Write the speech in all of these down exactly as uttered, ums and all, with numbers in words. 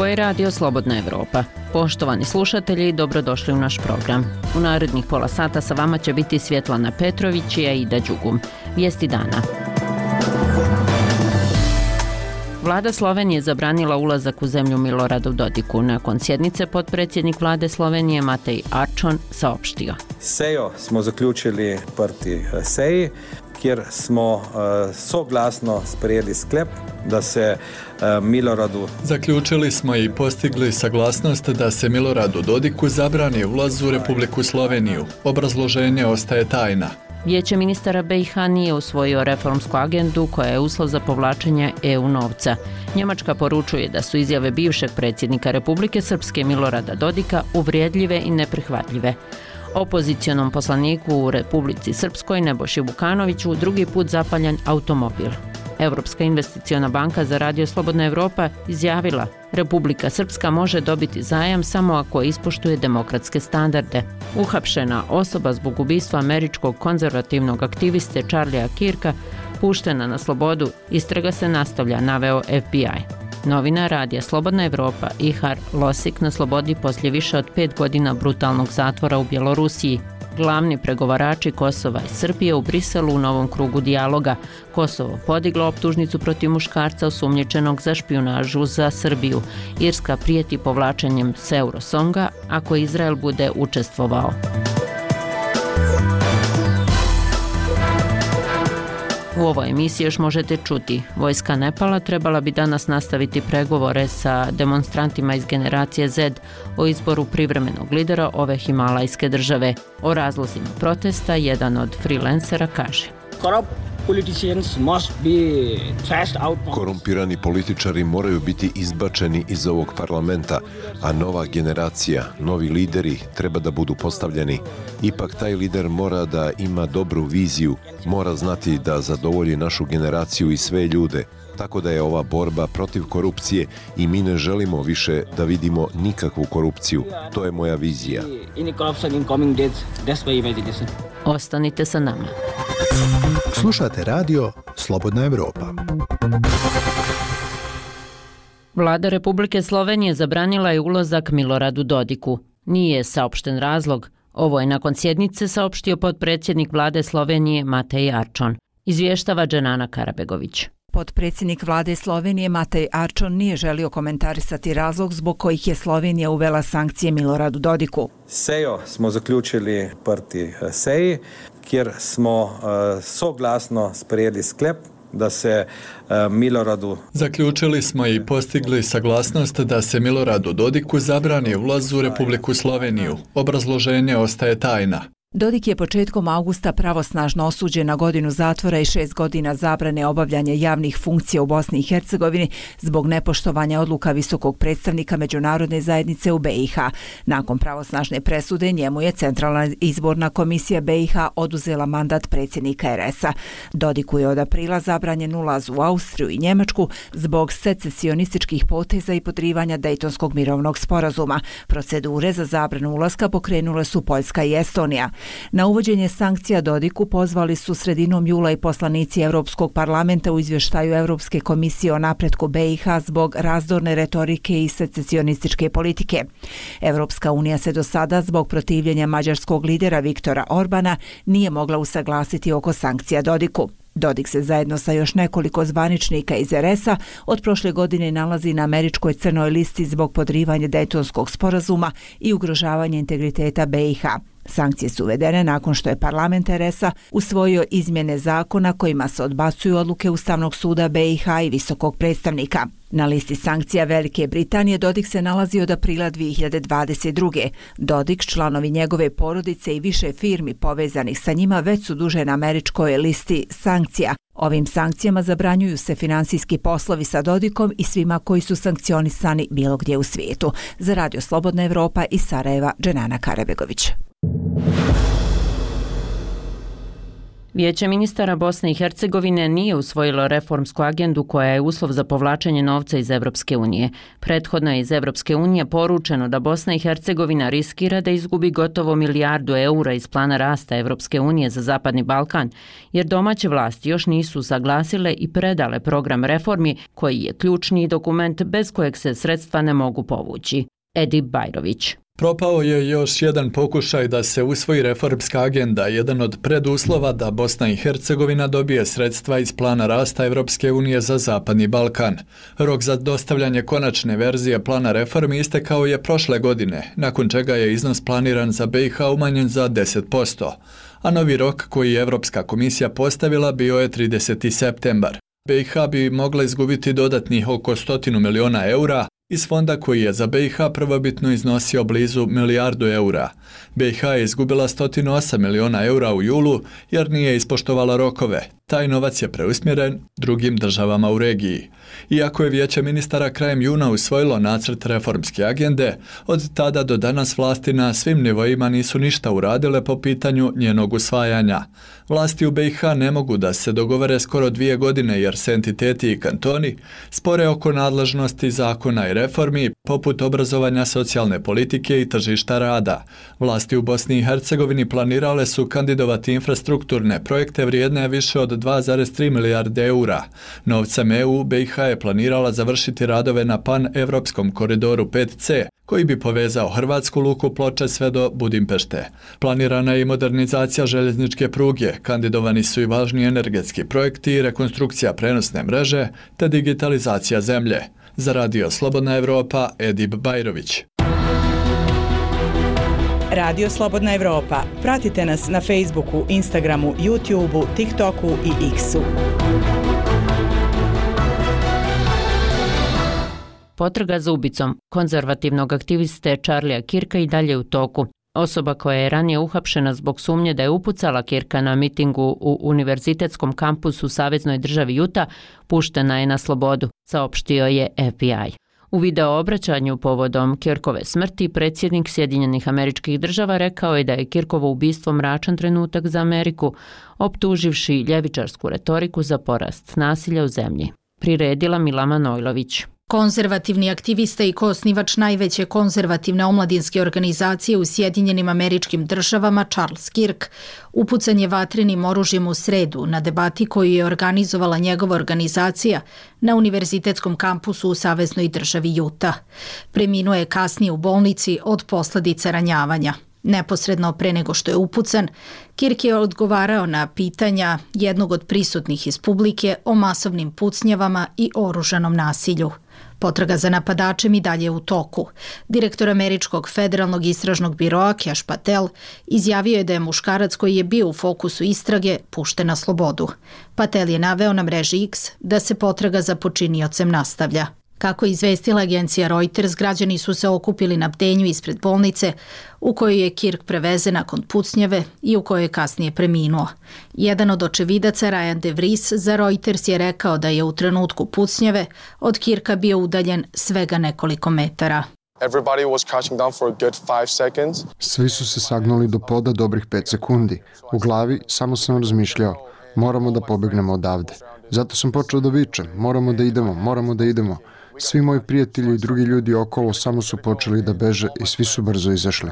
Ovo je Radio Slobodna Evropa. Poštovani slušatelji, dobrodošli u naš program. U narednih pola sata sa vama će biti Svjetlana Petrović i Aida Đugum. Vijesti dana. Vlada Slovenije zabranila ulazak u zemlju Miloradu Dodiku. Nakon sjednice potpredsjednik vlade Slovenije Matej Arčon saopštio. Sejo smo zaključili prti seji, kjer smo uh, soglasno sprejeli sklep da se uh, Miloradu... Zaključili smo i postigli saglasnost da se Miloradu Dodiku zabrani ulaz u Republiku Sloveniju. Obrazloženje ostaje tajna. Vijeće ministara B i H nije usvojio reformsku agendu koja je uslov za povlačenje E U novca. Njemačka poručuje da su izjave bivšeg predsjednika Republike Srpske Milorada Dodika uvrijedljive i neprihvatljive. Opozicionom poslaniku u Republici Srpskoj Nebojši Vukanoviću drugi put zapaljen automobil. Europska investiciona banka za Radio Slobodna Evropa izjavila: Republika Srpska može dobiti zajam samo ako ispoštuje demokratske standarde. Uhapšena osoba zbog ubistva američkog konzervativnog aktiviste Charlie'a Kirka puštena na slobodu, istraga se nastavlja, naveo F B I. Novina Radija Slobodna Evropa Ihar Losik na slobodi poslije više od pet godina brutalnog zatvora u Bjelorusiji. Glavni pregovarači Kosova i Srbije u Briselu u novom krugu dijaloga. Kosovo podiglo optužnicu protiv muškarca osumnjičenog za špijunažu za Srbiju. Irska prijeti povlačenjem s Eurosonga ako Izrael bude učestvovao. U ovoj emisiji još možete čuti: vojska Nepala trebala bi danas nastaviti pregovore sa demonstrantima iz generacije Z o izboru privremenog lidera ove himalajske države. O razlozima protesta jedan od freelancera kaže: Korumpirani političari moraju biti izbačeni iz ovog parlamenta, a nova generacija, novi lideri treba da budu postavljeni. Ipak taj lider mora da ima dobru viziju, mora znati da zadovolji našu generaciju i sve ljude. Tako da je ova borba protiv korupcije i mi ne želimo više da vidimo nikakvu korupciju. To je moja vizija. Ostanite sa nama. Slušate Radio Slobodna Evropa. Vlada Republike Slovenije zabranila je ulazak Miloradu Dodiku. Nije saopšten razlog. Ovo je nakon sjednice saopštio potpredsjednik vlade Slovenije Matej Arčon. Izvještava Dženana Karabegović. Potpredsjednik vlade Slovenije Matej Arčon nije želio komentarisati razlog zbog kojih je Slovenija uvela sankcije Miloradu Dodiku. Sejo smo zaključili prti seji, kjer smo uh, soglasno sprejeli sklep da se uh, Miloradu... Zaključili smo i postigli saglasnost da se Miloradu Dodiku zabrani ulaz u Republiku Sloveniju. Obrazloženje ostaje tajna. Dodik je početkom augusta pravosnažno osuđen na godinu zatvora i šest godina zabrane obavljanja javnih funkcija u Bosni i Hercegovini zbog nepoštovanja odluka visokog predstavnika međunarodne zajednice u B i H. Nakon pravosnažne presude njemu je Centralna izborna komisija B i H oduzela mandat predsjednika R S-a. Dodiku je od aprila zabranjen ulaz u Austriju i Njemačku zbog secesionističkih poteza i podrivanja Dejtonskog mirovnog sporazuma. Procedure za zabranu ulaska pokrenule su Poljska i Estonija. Na uvođenje sankcija Dodiku pozvali su sredinom jula i poslanici Europskog parlamenta u izvještaju Europske komisije o napretku B i H zbog razdorne retorike i secesionističke politike. Europska unija se do sada zbog protivljenja mađarskog lidera Viktora Orbana nije mogla usaglasiti oko sankcija Dodiku. Dodik se zajedno sa još nekoliko zvaničnika iz R S-a od prošle godine nalazi na američkoj crnoj listi zbog podrivanja Dejtonskog sporazuma i ugrožavanja integriteta B i H. Sankcije su uvedene nakon što je parlament R S-a usvojio izmjene zakona kojima se odbacuju odluke Ustavnog suda B i H i visokog predstavnika. Na listi sankcija Velike Britanije Dodik se nalazi od aprila dvije hiljade dvadeset druge. Dodik, članovi njegove porodice i više firmi povezanih sa njima već su duže na američkoj listi sankcija. Ovim sankcijama zabranjuju se finansijski poslovi sa Dodikom i svima koji su sankcionisani bilo gdje u svijetu. Za Radio Slobodna Evropa iz Sarajeva, Dženana Karabegović. Vijeće ministara Bosne i Hercegovine nije usvojilo reformsku agendu koja je uslov za povlačenje novca iz Evropske unije. Prethodno je iz Evropske unije poručeno da Bosna i Hercegovina riskira da izgubi gotovo milijardu eura iz plana rasta Evropske unije za Zapadni Balkan, jer domaće vlasti još nisu saglasile i predale program reformi koji je ključni dokument bez kojeg se sredstva ne mogu povući. Edip Bajrović. Propao je još jedan pokušaj da se usvoji reformska agenda, jedan od preduslova da Bosna i Hercegovina dobije sredstva iz plana rasta Evropske unije za Zapadni Balkan. Rok za dostavljanje konačne verzije plana reformi istekao je prošle godine, nakon čega je iznos planiran za B i H umanjen za deset posto, a novi rok koji je Evropska komisija postavila bio je trideseti septembar. B i H bi mogla izgubiti dodatnih oko stotinu miliona eura iz fonda koji je za B i H prvobitno iznosio blizu milijardu eura. B i H je izgubila sto osam miliona eura u julu jer nije ispoštovala rokove. Taj novac je preusmjeren drugim državama u regiji. Iako je Vijeće ministara krajem juna usvojilo nacrt reformske agende, od tada do danas vlasti na svim nivoima nisu ništa uradile po pitanju njenog usvajanja. Vlasti u B i H ne mogu da se dogovore skoro dvije godine jer se entiteti i kantoni spore oko nadležnosti zakona i reformi poput obrazovanja, socijalne politike i tržišta rada. Vlasti u Bosni i Hercegovini planirale su kandidovati infrastrukturne projekte vrijedne više od dva zarez tri milijarde eura. Novcem E U B i H je planirala završiti radove na pan-evropskom koridoru pet C, koji bi povezao hrvatsku luku Ploče sve do Budimpešte. Planirana je i modernizacija željezničke pruge, kandidovani su i važni energetski projekti i rekonstrukcija prenosne mreže, te digitalizacija zemlje. Za Radio Slobodna Evropa, Edip Bajrović. Radio Slobodna Evropa. Pratite nas na Facebooku, Instagramu, YouTubeu, TikToku i X-u. Potraga za ubicom konzervativnog aktiviste Charlija Kirka i dalje u toku. Osoba koja je ranije uhapšena zbog sumnje da je upucala Kirka na mitingu u univerzitetskom kampusu u saveznoj državi Utah puštena je na slobodu, saopštio je F B I. U video obraćanju povodom Kirkove smrti predsjednik Sjedinjenih Američkih Država rekao je da je Kirkovo ubistvo mračan trenutak za Ameriku, optuživši ljevičarsku retoriku za porast nasilja u zemlji. Priredila Mila Manojlović. Konzervativni aktivista i koosnivač najveće konzervativne omladinske organizacije u Sjedinjenim Američkim Državama Charles Kirk upucan je vatrenim oružjem u sredu na debati koju je organizovala njegova organizacija na univerzitetskom kampusu u saveznoj državi Utah. Preminuo je kasnije u bolnici od posljedica ranjavanja. Neposredno pre nego što je upucan, Kirk je odgovarao na pitanja jednog od prisutnih iz publike o masovnim pucnjavama i oružanom nasilju. Potraga za napadačem i dalje u toku. Direktor Američkog federalnog istražnog biroa Kash Patel izjavio je da je muškarac koji je bio u fokusu istrage pušten na slobodu. Patel je naveo na mreži X da se potraga za počiniocem nastavlja. Kako je izvestila agencija Reuters, građani su se okupili na bdenju ispred bolnice u kojoj je Kirk prevezen nakon pucnjave i u kojoj je kasnije preminuo. Jedan od očevidaca, Ryan DeVries, za Reuters je rekao da je u trenutku pucnjave od Kirka bio udaljen svega nekoliko metara. Svi su se sagnuli do poda dobrih pet sekundi. U glavi samo sam razmišljao, moramo da pobegnemo odavde. Zato sam počeo da vičem, moramo da idemo, moramo da idemo. Svi moji prijatelji i drugi ljudi okolo samo su počeli da beže i svi su brzo izašli.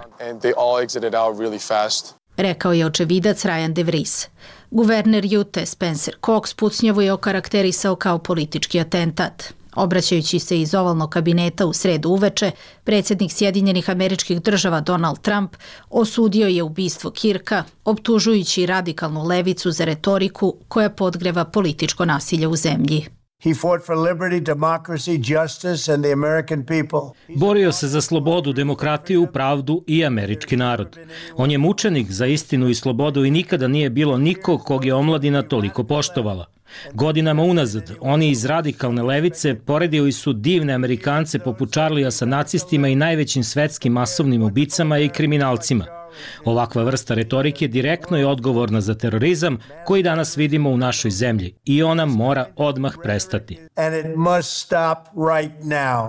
Rekao je očevidac Ryan DeVries. Guverner Utah Spencer Cox pucnjavu je okarakterisao kao politički atentat. Obraćajući se iz ovalnog kabineta u sredu uveče, predsjednik Sjedinjenih Američkih Država Donald Trump osudio je ubistvo Kirka, optužujući radikalnu levicu za retoriku koja podgreva političko nasilje u zemlji. He fought for liberty, democracy, justice and the American people. Borio se za slobodu, demokratiju, pravdu i američki narod. On je mučenik za istinu i slobodu i nikada nije bilo nikog kog je omladina toliko poštovala. Godinama unazad, oni iz radikalne levice poredili su divne Amerikance poput Charlija sa nacistima i najvećim svetskim masovnim ubicama i kriminalcima. Ovakva vrsta retorike direktno je odgovorna za terorizam koji danas vidimo u našoj zemlji i ona mora odmah prestati. And it must stop right now.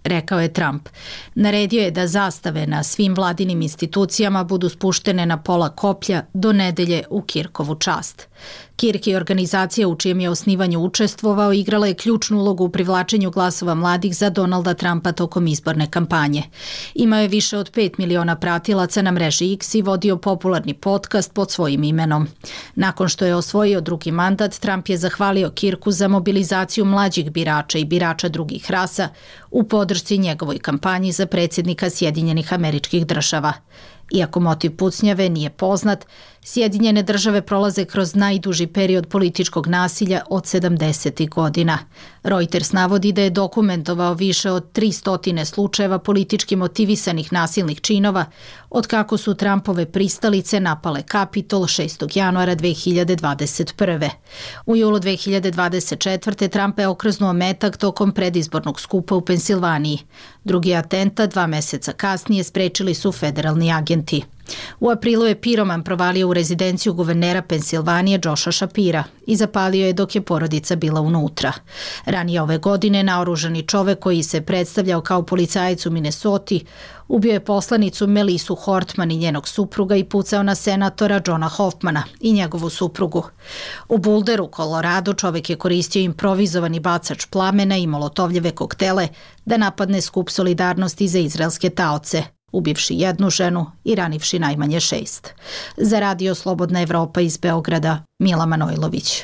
rekao je Trump. Naredio je da zastave na svim vladinim institucijama budu spuštene na pola koplja do nedelje u Kirkovu čast. Kirk i organizacija u čijem je osnivanju učestvovao igrala je ključnu ulogu u privlačenju glasova mladih za Donalda Trumpa tokom izborne kampanje. Imao je više od pet miliona pratilaca na mreži X i vodio popularni podcast pod svojim imenom. Nakon što je osvojio drugi mandat, Trump je zahvalio Kirku za mobilizaciju mlađih birača i birača drugih rasa u podršci njegovoj kampanji za predsjednika Sjedinjenih Američkih Država. Iako motiv pucnjave nije poznat, Sjedinjene Države prolaze kroz najduži period političkog nasilja od sedamdesetih godina. Reuters navodi da je dokumentovao više od tristo slučajeva politički motivisanih nasilnih činova od kako su Trumpove pristalice napale Kapitol šestog januara dve hiljade dvadeset prve. U julu dve hiljade dvadeset četvrte. Trump je okrznuo metak tokom predizbornog skupa u Pensilvaniji. Drugi atentat dva meseca kasnije sprečili su federalni agenti. U aprilu je piroman provalio u rezidenciju guvernera Pensilvanije Josha Shapira i zapalio je dok je porodica bila unutra. Ranije ove godine naoružani čovek koji se predstavljao kao policajac u Minnesoti ubio je poslanicu Melisu Hortman i njenog supruga i pucao na senatora Johna Hoffmana i njegovu suprugu. U Boulderu, Colorado, čovek je koristio improvizovani bacač plamena i molotovljeve koktele da napadne skup solidarnosti za izraelske taoce, ubivši jednu ženu i ranivši najmanje šest. Za Radio Slobodna Evropa iz Beograda, Mila Manojlović.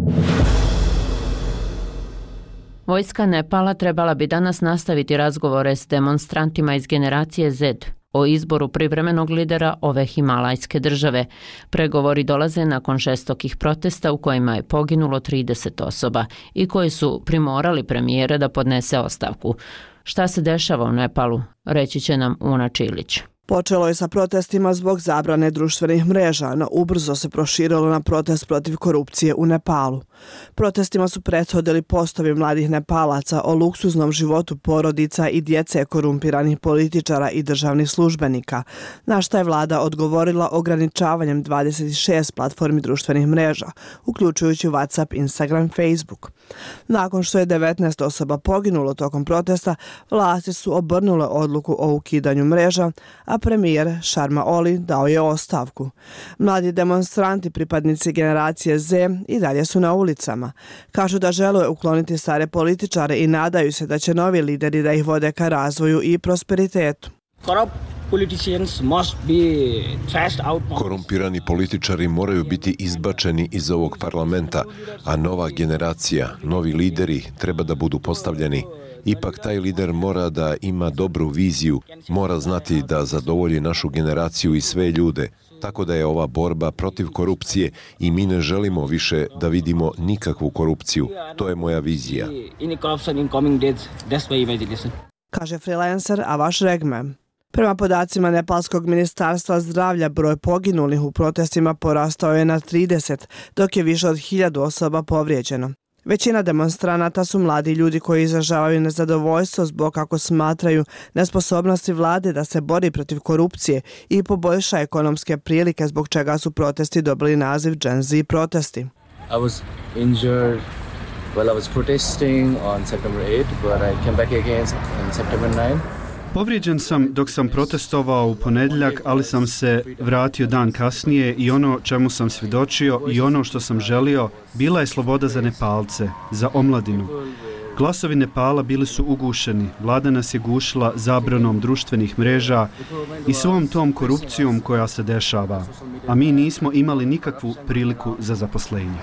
Vojska Nepala trebala bi danas nastaviti razgovore s demonstrantima iz generacije Z o izboru privremenog lidera ove himalajske države. Pregovori dolaze nakon žestokih protesta u kojima je poginulo trideset osoba i koji su primorali premijera da podnese ostavku. Šta se dešava u Nepalu, reći će nam Una Čilić. Počelo je sa protestima zbog zabrane društvenih mreža, no ubrzo se proširilo na protest protiv korupcije u Nepalu. Protestima su prethodili postovi mladih Nepalaca o luksuznom životu porodica i djece korumpiranih političara i državnih službenika, na šta je vlada odgovorila ograničavanjem dvadeset šest platformi društvenih mreža, uključujući WhatsApp, Instagram, Facebook. Nakon što je devetnaest osoba poginulo tokom protesta, vlasti su obrnule odluku o ukidanju mreža, a premijer Sharma Oli dao je ostavku. Mladi demonstranti, pripadnici generacije Z, i dalje su na ulicama. Kažu da žele ukloniti stare političare i nadaju se da će novi lideri da ih vode ka razvoju i prosperitetu. Korumpirani političari moraju biti izbačeni iz ovog parlamenta, a nova generacija, novi lideri treba da budu postavljeni. Ipak taj lider mora da ima dobru viziju, mora znati da zadovolji našu generaciju i sve ljude. Tako da je ova borba protiv korupcije i mi ne želimo više da vidimo nikakvu korupciju. To je moja vizija. Kaže freelancer Avaš Regme. Prema podacima Nepalskog ministarstva zdravlja, broj poginulih u protestima porastao je na trideset, dok je više od hiljadu osoba povrijeđeno. Većina demonstranata su mladi ljudi koji izražavaju nezadovoljstvo zbog, kako smatraju, nesposobnosti vlade da se bori protiv korupcije i poboljša ekonomske prilike, zbog čega su protesti dobili naziv Gen Z protesti. I was injured while I was protesting on September eighth, but I came back again on September ninth. Povrijeđen sam dok sam protestovao u ponedjeljak, ali sam se vratio dan kasnije i ono čemu sam svjedočio i ono što sam želio bila je sloboda za Nepalce, za omladinu. Glasovi Nepala bili su ugušeni, vlada nas je gušila zabranom društvenih mreža i svom tom korupcijom koja se dešava, a mi nismo imali nikakvu priliku za zaposlenje.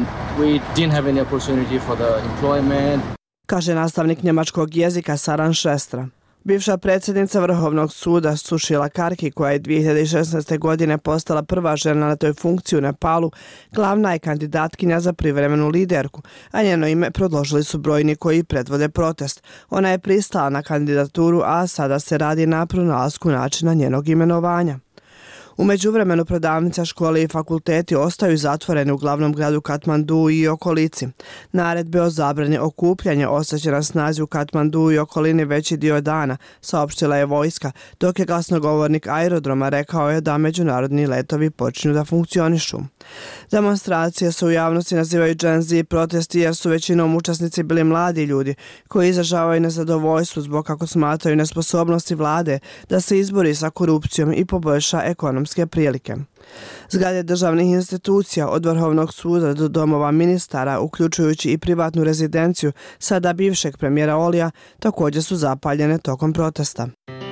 Kaže nastavnik njemačkog jezika Saran Šestra. Bivša predsjednica Vrhovnog suda Sušila Karki, koja je dvije hiljade šesnaeste. godine postala prva žena na toj funkciji u Nepalu, glavna je kandidatkinja za privremenu liderku, a njeno ime predložili su brojni koji predvode protest. Ona je pristala na kandidaturu, a sada se radi na pronalasku načina njenog imenovanja. U međuvremenu prodavnica, škole i fakulteti ostaju zatvorene u glavnom gradu Katmandu i okolici. Naredbe o zabrani okupljanja ostaće na snazi u Katmandu i okolini veći dio dana, saopštila je vojska, dok je glasnogovornik aerodroma rekao je da međunarodni letovi počinju da funkcionišu. Demonstracije se u javnosti nazivaju Gen Z protesti jer su većinom učesnici bili mladi ljudi koji izražavaju nezadovoljstvo zbog, kako smatraju, nesposobnosti vlade da se izbori sa korupcijom i poboljša ekonomske prilike. Zgrade državnih institucija od Vrhovnog suda do domova ministara, uključujući i privatnu rezidenciju sada bivšeg premijera Olija, također su zapaljene tokom protesta.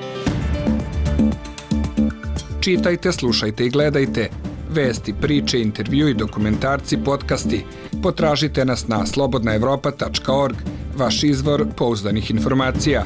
Čitajte, slušajte i gledajte vesti, priče, intervju i dokumentarci, podcasti. Potražite nas na slobodna evropa tačka org, vaš izvor pouzdanih informacija.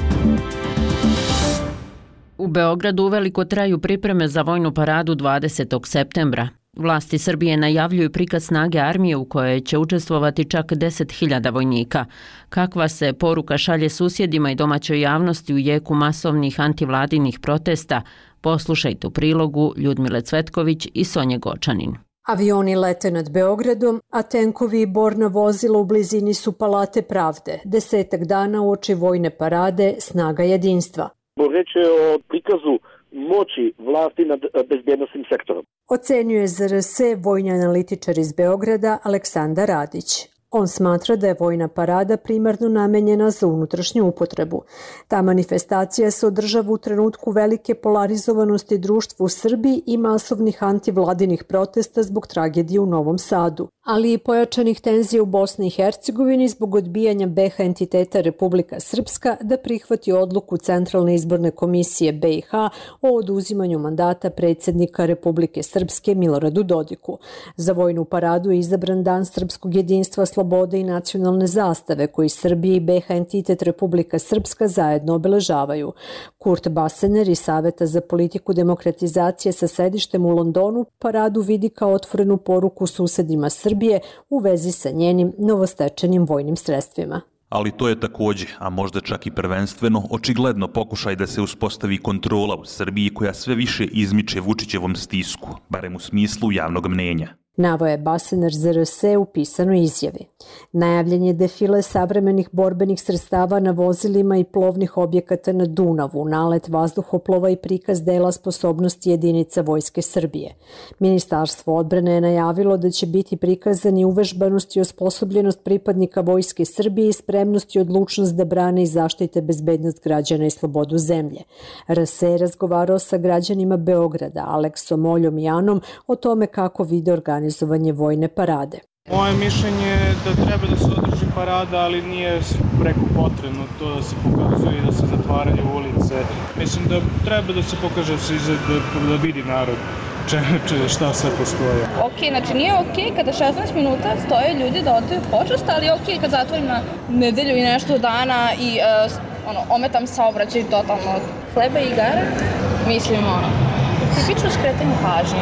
U Beogradu uveliko traju pripreme za vojnu paradu dvadesetog septembra. Vlasti Srbije najavljuju prikaz snage armije u kojoj će učestvovati čak deset hiljada vojnika. Kakva se poruka šalje susjedima i domaćoj javnosti u jeku masovnih antivladinih protesta? Poslušajte u prilogu Ljudmile Cvetković i Sonje Gočanin. Avioni lete nad Beogradom, a tenkovi i borna vozila u blizini su Palate pravde. Desetak dana uoči vojne parade Snaga jedinstva. Reč je o prikazu moći vlasti nad bezbjednostnim sektorom. Ocenjuje Z R S vojni analitičar iz Beograda Aleksandar Radić. On smatra da je vojna parada primarno namenjena za unutrašnju upotrebu. Ta manifestacija se održava u trenutku velike polarizovanosti društva u Srbiji i masovnih antivladinih protesta zbog tragedije u Novom Sadu, ali i pojačanih tenzija u Bosni i Hercegovini zbog odbijanja B H entiteta Republika Srpska da prihvati odluku Centralne izborne komisije B i H o oduzimanju mandata predsjednika Republike Srpske Miloradu Dodiku. Za vojnu paradu je izabran Dan srpskog jedinstva, slobode i nacionalne zastave koji Srbije i B H entitet Republika Srpska zajedno obeležavaju. Kurt Basener iz Saveta za politiku demokratizacije sa sedištem u Londonu paradu vidi kao otvorenu poruku susedima Srbije u vezi sa njenim novostečenim vojnim sredstvima. Ali to je takođe, a možda čak i prvenstveno, očigledno pokušaj da se uspostavi kontrola u Srbiji koja sve više izmiče Vučićevom stisku, barem u smislu javnog mnenja. Naveo je Basener Z R S u pisanoj izjavi. Najavljen je defile savremenih borbenih sredstava na vozilima i plovnih objekata na Dunavu, nalet vazduhoplova i prikaz dela sposobnosti jedinica Vojske Srbije. Ministarstvo odbrane je najavilo da će biti prikazani uvežbanost i osposobljenost pripadnika Vojske Srbije i spremnost i odlučnost da brane i zaštite bezbednost građana i slobodu zemlje. R S je razgovarao sa građanima Beograda, Aleksom Oljom i Anom o tome kako vide organizaciju organizovanje vojne parade. Moje mišljenje je da treba da se održi parada, ali nije preko potrebno to da se pokazuje i da se zatvaraju ulice. Mislim da treba da se pokaže da se izgleda, da vidi narod če, če, šta sve postoje. Ok, znači nije ok kada šesnaest minuta stoje ljudi da odaju počast, ali ok kad zatvorim na nedelju i nešto dana i uh, ono, ometam saobraćaj totalno od hleba i igara. Mislim, ono, tipično skretanje pažnje.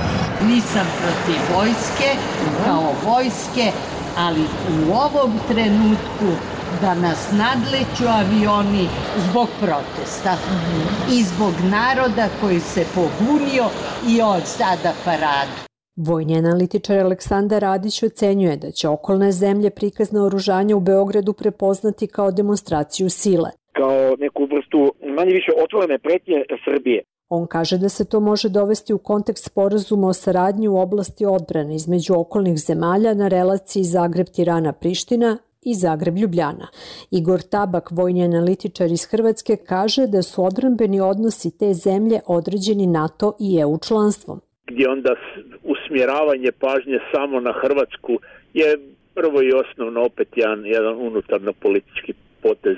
Nisam protiv vojske, kao vojske, ali u ovom trenutku da nas nadleću avioni zbog protesta i zbog naroda koji se pobunio i on sada paradu. Vojni analitičar Aleksandar Radić ocenjuje da će okolne zemlje prikaz naoružanja u Beogradu prepoznati kao demonstraciju sile. Kao neku vrstu manje više otvorene pretnje Srbije. On kaže da se to može dovesti u kontekst sporazuma o saradnji u oblasti odbrane između okolnih zemalja na relaciji Zagreb-Tirana-Priština i Zagreb-Ljubljana. Igor Tabak, vojni analitičar iz Hrvatske, kaže da su odbrambeni odnosi te zemlje određeni NATO i E U članstvom. Gdje onda usmjeravanje pažnje samo na Hrvatsku je prvo i osnovno opet jedan, jedan unutarno politički potez,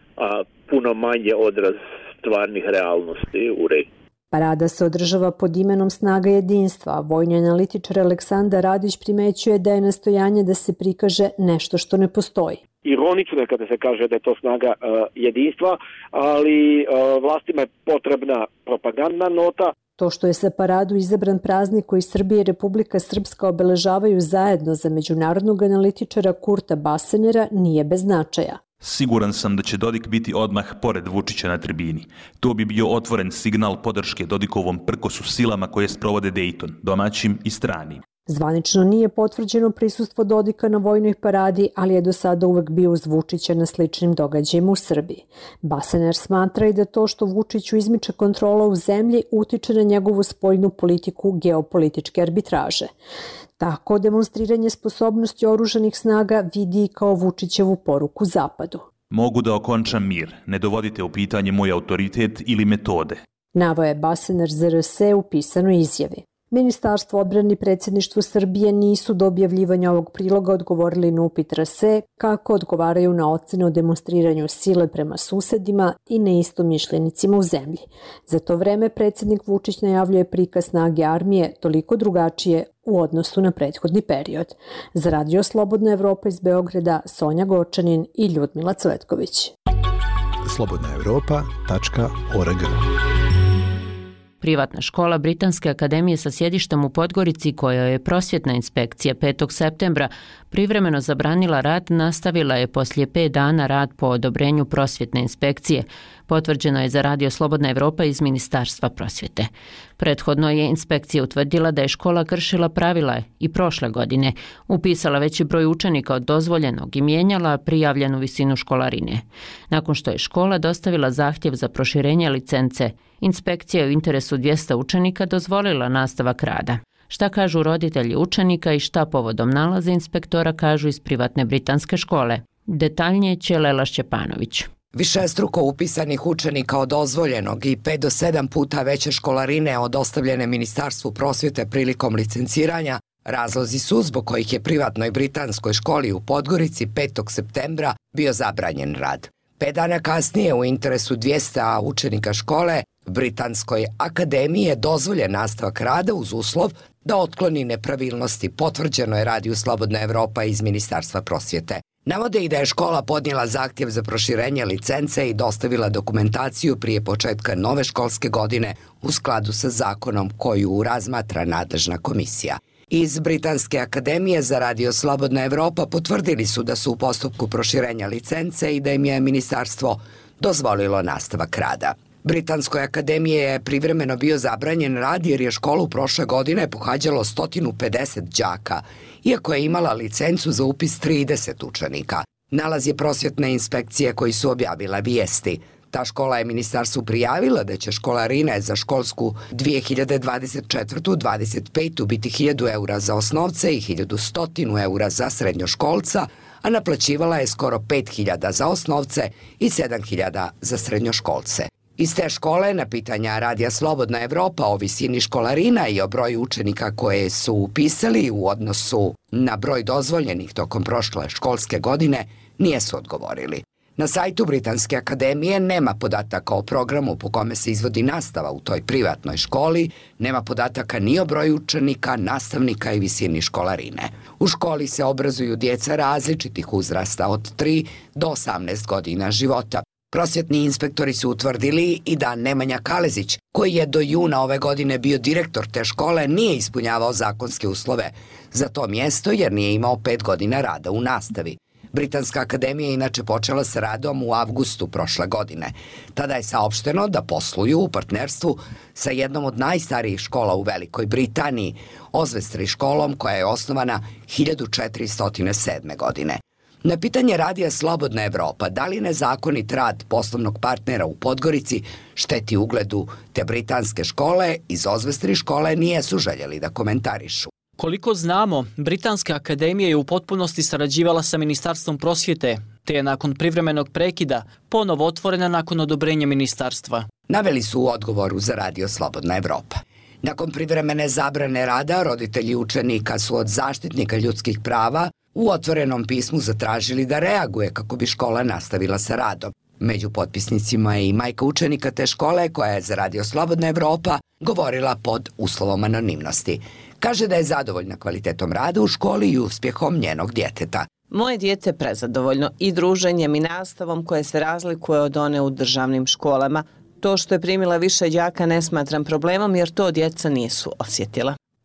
a puno manje odraz stvarnih realnosti u regiji. Parada se održava pod imenom Snaga jedinstva. Vojni analitičar Aleksandar Radić primećuje da je nastojanje da se prikaže nešto što ne postoji. Ironično je kada se kaže da je to snaga uh, jedinstva, ali uh, vlastima je potrebna propagandna nota. To što je sa paradu izabran praznik koji Srbija i Republika Srpska obeležavaju zajedno za međunarodnog analitičara Kurta Basenera nije bez značaja. Siguran sam da će Dodik biti odmah pored Vučića na tribini. To bi bio otvoren signal podrške Dodikovom prkosu silama koje sprovode Dejton, domaćim i stranim. Zvanično nije potvrđeno prisustvo Dodika na vojnoj paradi, ali je do sada uvek bio uz Vučića na sličnim događajima u Srbiji. Basener smatra i da to što Vučiću izmiče kontrola u zemlji utiče na njegovu spoljnu politiku geopolitičke arbitraže. Tako demonstriranje sposobnosti oružanih snaga vidi kao Vučićevu poruku Zapadu. Mogu da okončam mir, ne dovodite u pitanje moj autoritet ili metode. Naveo je Basener Z R S u pisanoj izjavi. Ministarstvo odbrane i predsjedništvo Srbije nisu do objavljivanja ovog priloga odgovorili na upit R S E kako odgovaraju na ocene o demonstriranju sile prema susedima i neistomišljenicima u zemlji. Za to vreme predsjednik Vučić najavljuje prikaz snage armije toliko drugačije u odnosu na prethodni period. Za Radio Slobodna Evropa iz Beograda, Sonja Gočanin i Ljudmila Cvetković. slobodna evropa tačka org. Privatna škola Britanske akademije sa sjedištem u Podgorici, kojoj je prosvjetna inspekcija petog septembra privremeno zabranila rad, nastavila je poslije pet dana rad po odobrenju prosvjetne inspekcije. Potvrđeno je za Radio Slobodna Evropa iz Ministarstva prosvjete. Prethodno je inspekcija utvrdila da je škola kršila pravila i prošle godine, upisala veći broj učenika od dozvoljenog i mijenjala prijavljenu visinu školarine. Nakon što je škola dostavila zahtjev za proširenje licence, inspekcija je u interesu dvjesto učenika dozvolila nastavak rada. Šta kažu roditelji učenika i šta povodom nalaza inspektora kažu iz privatne britanske škole? Detaljnije će Lela Šćepanović. Višestruko upisanih učenika od dozvoljenog i pet do sedam puta veće školarine od ostavljene Ministarstvu prosvjete prilikom licenciranja razlozi su zbog kojih je privatnoj britanskoj školi u Podgorici petog septembra bio zabranjen rad. Pet dana kasnije u interesu dvjesto učenika škole Britanskoj akademiji je dozvoljen nastavak rada uz uslov da otkloni nepravilnosti, potvrđeno je Radio Slobodna Evropa iz Ministarstva prosvjete. Navode i da je škola podnijela zahtjev za proširenje licence i dostavila dokumentaciju prije početka nove školske godine u skladu sa zakonom koju razmatra nadležna komisija. Iz Britanske akademije za Radio Slobodna Evropa potvrdili su da su u postupku proširenja licence i da im je ministarstvo dozvolilo nastavak rada. Britanskoj akademiji je privremeno bio zabranjen rad jer je školu prošle godine pohađalo sto pedeset đaka, iako je imala licencu za upis trideset učenika. Nalaz je prosvjetne inspekcije koji su objavila vijesti. Ta škola je ministarstvu prijavila da će školarine za školsku dvije hiljade dvadeset četvrtu dvadeset petu biti hiljadu eura za osnovce i hiljadu sto eura za srednjoškolca, a naplaćivala je skoro pet hiljada za osnovce i sedam hiljada za srednjoškolce. Iz te škole na pitanja Radija Slobodna Evropa o visini školarina i o broju učenika koje su upisali u odnosu na broj dozvoljenih tokom prošle školske godine nijesu odgovorili. Na sajtu Britanske akademije nema podataka o programu po kome se izvodi nastava u toj privatnoj školi, nema podataka ni o broju učenika, nastavnika i visini školarine. U školi se obrazuju djeca različitih uzrasta od tri do osamnaest godina života. Prosvjetni inspektori su utvrdili i da Nemanja Kalezić, koji je do juna ove godine bio direktor te škole, nije ispunjavao zakonske uslove za to mjesto jer nije imao pet godina rada u nastavi. Britanska akademija je inače počela sa radom u avgustu prošle godine. Tada je saopšteno da posluju u partnerstvu sa jednom od najstarijih škola u Velikoj Britaniji, Osvestry školom koja je osnovana hiljadu četiristo sedme. godine. Na pitanje Radija Slobodna Evropa da li nezakonit rad poslovnog partnera u Podgorici šteti ugledu te britanske škole, iz Osvestry škole nijesu željeli da komentarišu. Koliko znamo, Britanska akademija je u potpunosti sarađivala sa Ministarstvom prosvjete, te je nakon privremenog prekida ponovo otvorena nakon odobrenja ministarstva. Naveli su u odgovoru za Radio Slobodna Evropa. Nakon privremene zabrane rada, roditelji učenika su od zaštitnika ljudskih prava u otvorenom pismu zatražili da reaguje kako bi škola nastavila sa radom. Među potpisnicima je i majka učenika te škole koja je za Radio Slobodna Evropa govorila pod uslovom anonimnosti. Kaže da je zadovoljna kvalitetom rada u školi i uspjehom njenog djeteta. Moje dijete je prezadovoljno i druženjem i nastavom koje se razlikuje od one u državnim školama. To što je primila više đaka ne smatram problemom jer to djeca nisu osjetila.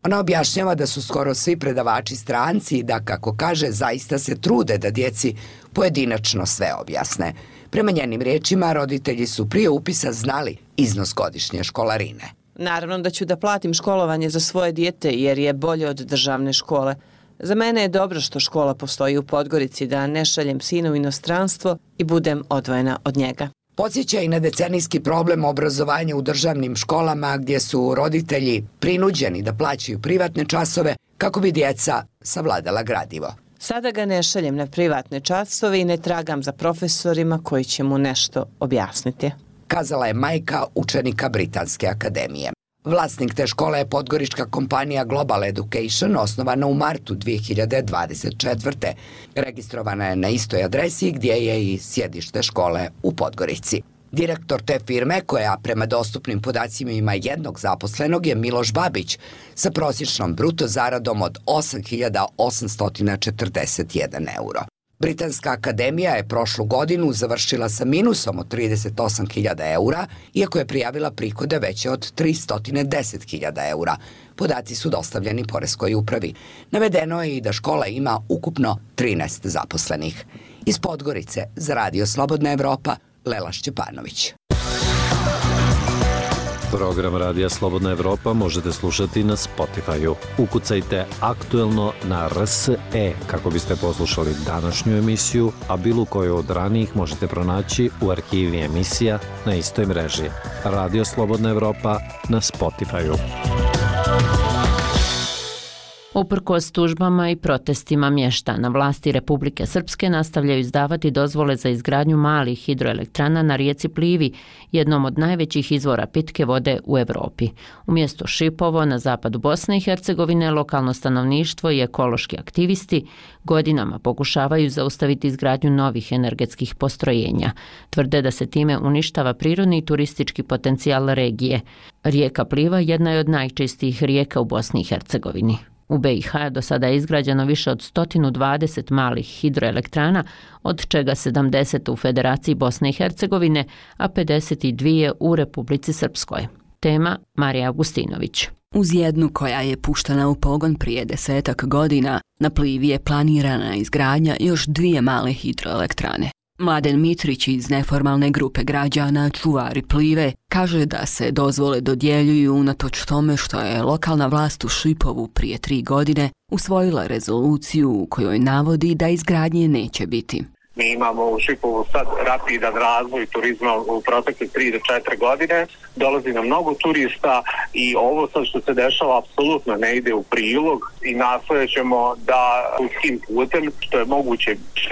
Ona objašnjava da su skoro svi predavači stranci i da, kako kaže, zaista se trude da djeci pojedinačno sve objasne. Prema njenim riječima, roditelji su prije upisa znali iznos godišnje školarine. Naravno da ću da platim školovanje za svoje dijete jer je bolje od državne škole. Za mene je dobro što škola postoji u Podgorici, da ne šaljem sina u inostranstvo i budem odvojena od njega. Podsjeća i na decenijski problem obrazovanja u državnim školama gdje su roditelji prinuđeni da plaćaju privatne časove kako bi djeca savladala gradivo. Sada ga ne šaljem na privatne časove i ne tragam za profesorima koji će mu nešto objasniti, kazala je majka učenika Britanske akademije. Vlasnik te škole je podgorička kompanija Global Education, osnovana u martu dvije hiljade dvadeset četvrte. Registrovana je na istoj adresi gdje je i sjedište škole u Podgorici. Direktor te firme, koja prema dostupnim podacima ima jednog zaposlenog, je Miloš Babić sa prosječnom bruto zaradom od osam hiljada osamsto četrdeset jedan euro. Britanska akademija je prošlu godinu završila sa minusom od trideset osam hiljada eura, iako je prijavila prihode veće od tristo deset hiljada eura. Podaci su dostavljeni poreskoj upravi. Navedeno je i da škola ima ukupno trinaest zaposlenih. Iz Podgorice za Radio Slobodna Evropa, Lela Šćepanović. Program Radija Slobodna Evropa možete slušati na Spotify-u. Ukucajte aktuelno na R S E kako biste poslušali današnju emisiju, a bilo koju od ranijih možete pronaći u arhivi emisija na istoj mreži. Radio Slobodna Evropa na Spotify-u. Uprkos tužbama i protestima mještana, vlasti Republike Srpske nastavljaju izdavati dozvole za izgradnju malih hidroelektrana na rijeci Plivi, jednom od najvećih izvora pitke vode u Evropi. Umjesto Šipovo, na zapadu Bosne i Hercegovine, lokalno stanovništvo i ekološki aktivisti godinama pokušavaju zaustaviti izgradnju novih energetskih postrojenja. Tvrde da se time uništava prirodni i turistički potencijal regije. Rijeka Pliva jedna je od najčistijih rijeka u Bosni i Hercegovini. U B i H do sada je izgrađeno više od sto dvadeset malih hidroelektrana, od čega sedamdeset u Federaciji Bosne i Hercegovine, a pedeset dvije u Republici Srpskoj. Tema Marija Augustinović. Uz jednu koja je puštena u pogon prije desetak godina, na Plivi je planirana izgradnja još dvije male hidroelektrane. Mladen Mitrić iz neformalne grupe građana Čuvari Plive kaže da se dozvole dodjeljuju unatoč tome što je lokalna vlast u Šipovu prije tri godine usvojila rezoluciju u kojoj navodi da izgradnje neće biti. Mi imamo u Šipovu sad rapidan razvoj turizma u protekle tri do četiri godine. Dolazi nam mnogo turista i ovo sad što se dešava apsolutno ne ide u prilog i nastojat ćemo da u tim putem što je moguće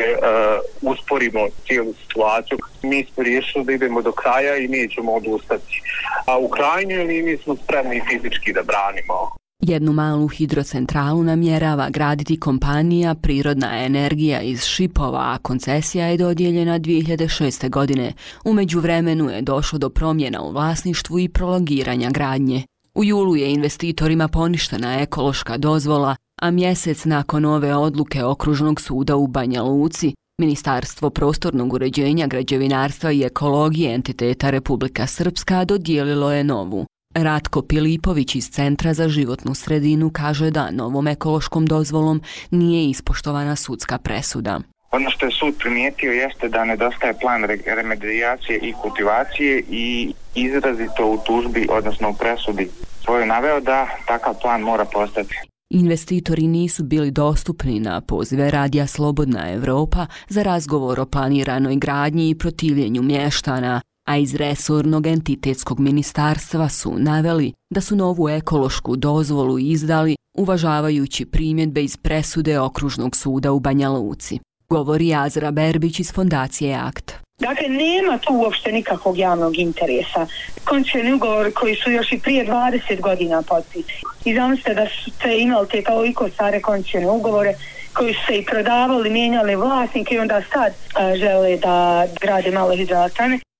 uh, usporimo cijelu situaciju. Mi smo riješili da idemo do kraja i nećemo odustati. A u krajnjoj liniji smo spremni fizički da branimo. Jednu malu hidrocentralu namjerava graditi kompanija Prirodna energija iz Šipova, a koncesija je dodijeljena dvije hiljade šeste. godine. U međuvremenu je došlo do promjena u vlasništvu i prolongiranja gradnje. U julu je investitorima poništena ekološka dozvola, a mjesec nakon ove odluke Okružnog suda u Banja Luci, Ministarstvo prostornog uređenja, građevinarstva i ekologije entiteta Republika Srpska dodijelilo je novu. Ratko Pilipović iz Centra za životnu sredinu kaže da novom ekološkom dozvolom nije ispoštovana sudska presuda. Ono što je sud primijetio jeste da nedostaje plan remedijacije i kultivacije i izrazito u tužbi, odnosno u presudi svoju naveo da takav plan mora postati. Investitori nisu bili dostupni na pozive Radija Slobodna Evropa za razgovor o planiranoj gradnji i protivljenju mještana, a iz resornog entitetskog ministarstva su naveli da su novu ekološku dozvolu izdali uvažavajući primjedbe iz presude Okružnog suda u Banja Luci. Govori Azra Berbić iz fondacije Akt. Dakle, nema tu uopšte nikakvog javnog interesa. Koncesioni ugovori koji su još i prije dvadeset godina potpisani. I zamislite da ste imali te toliko stare koncesione ugovore koji su se i prodavali, mijenjali vlasnike i onda sad a, žele da grade malo hidroelektrane.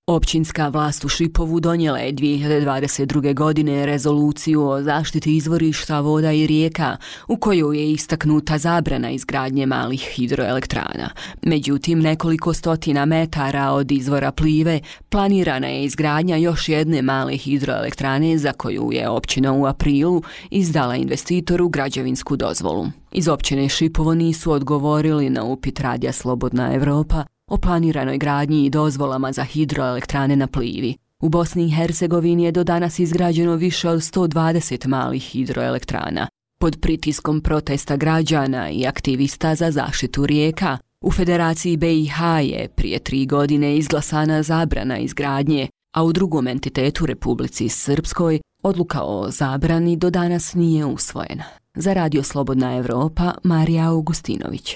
Općinska vlast u Šipovu donijela je dvije hiljade dvadeset druge. godine rezoluciju o zaštiti izvorišta voda i rijeka, u kojoj je istaknuta zabrana izgradnje malih hidroelektrana. Međutim, nekoliko stotina metara od izvora Plive planirana je izgradnja još jedne male hidroelektrane za koju je općina u aprilu izdala investitoru građevinsku dozvolu. Iz općine Šipovo nisu odgovorili na upit Radija Slobodna Evropa o planiranoj gradnji i dozvolama za hidroelektrane na Plivi. U Bosni i Hercegovini je do danas izgrađeno više od sto dvadeset malih hidroelektrana. Pod pritiskom protesta građana i aktivista za zaštitu rijeka, u Federaciji B i H je prije tri godine izglasana zabrana izgradnje, a u drugom entitetu Republici Srpskoj odluka o zabrani do danas nije usvojena. Za Radio Slobodna Evropa, Marija Augustinović.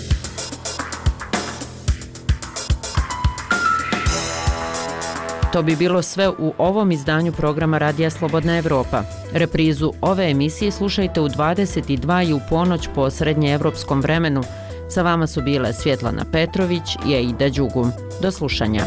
To bi bilo sve u ovom izdanju programa Radija Slobodna Evropa. Reprizu ove emisije slušajte u dvadeset dva i u ponoć po srednjeevropskom vremenu. Sa vama su bile Svjetlana Petrović i Aida Đugum. Do slušanja.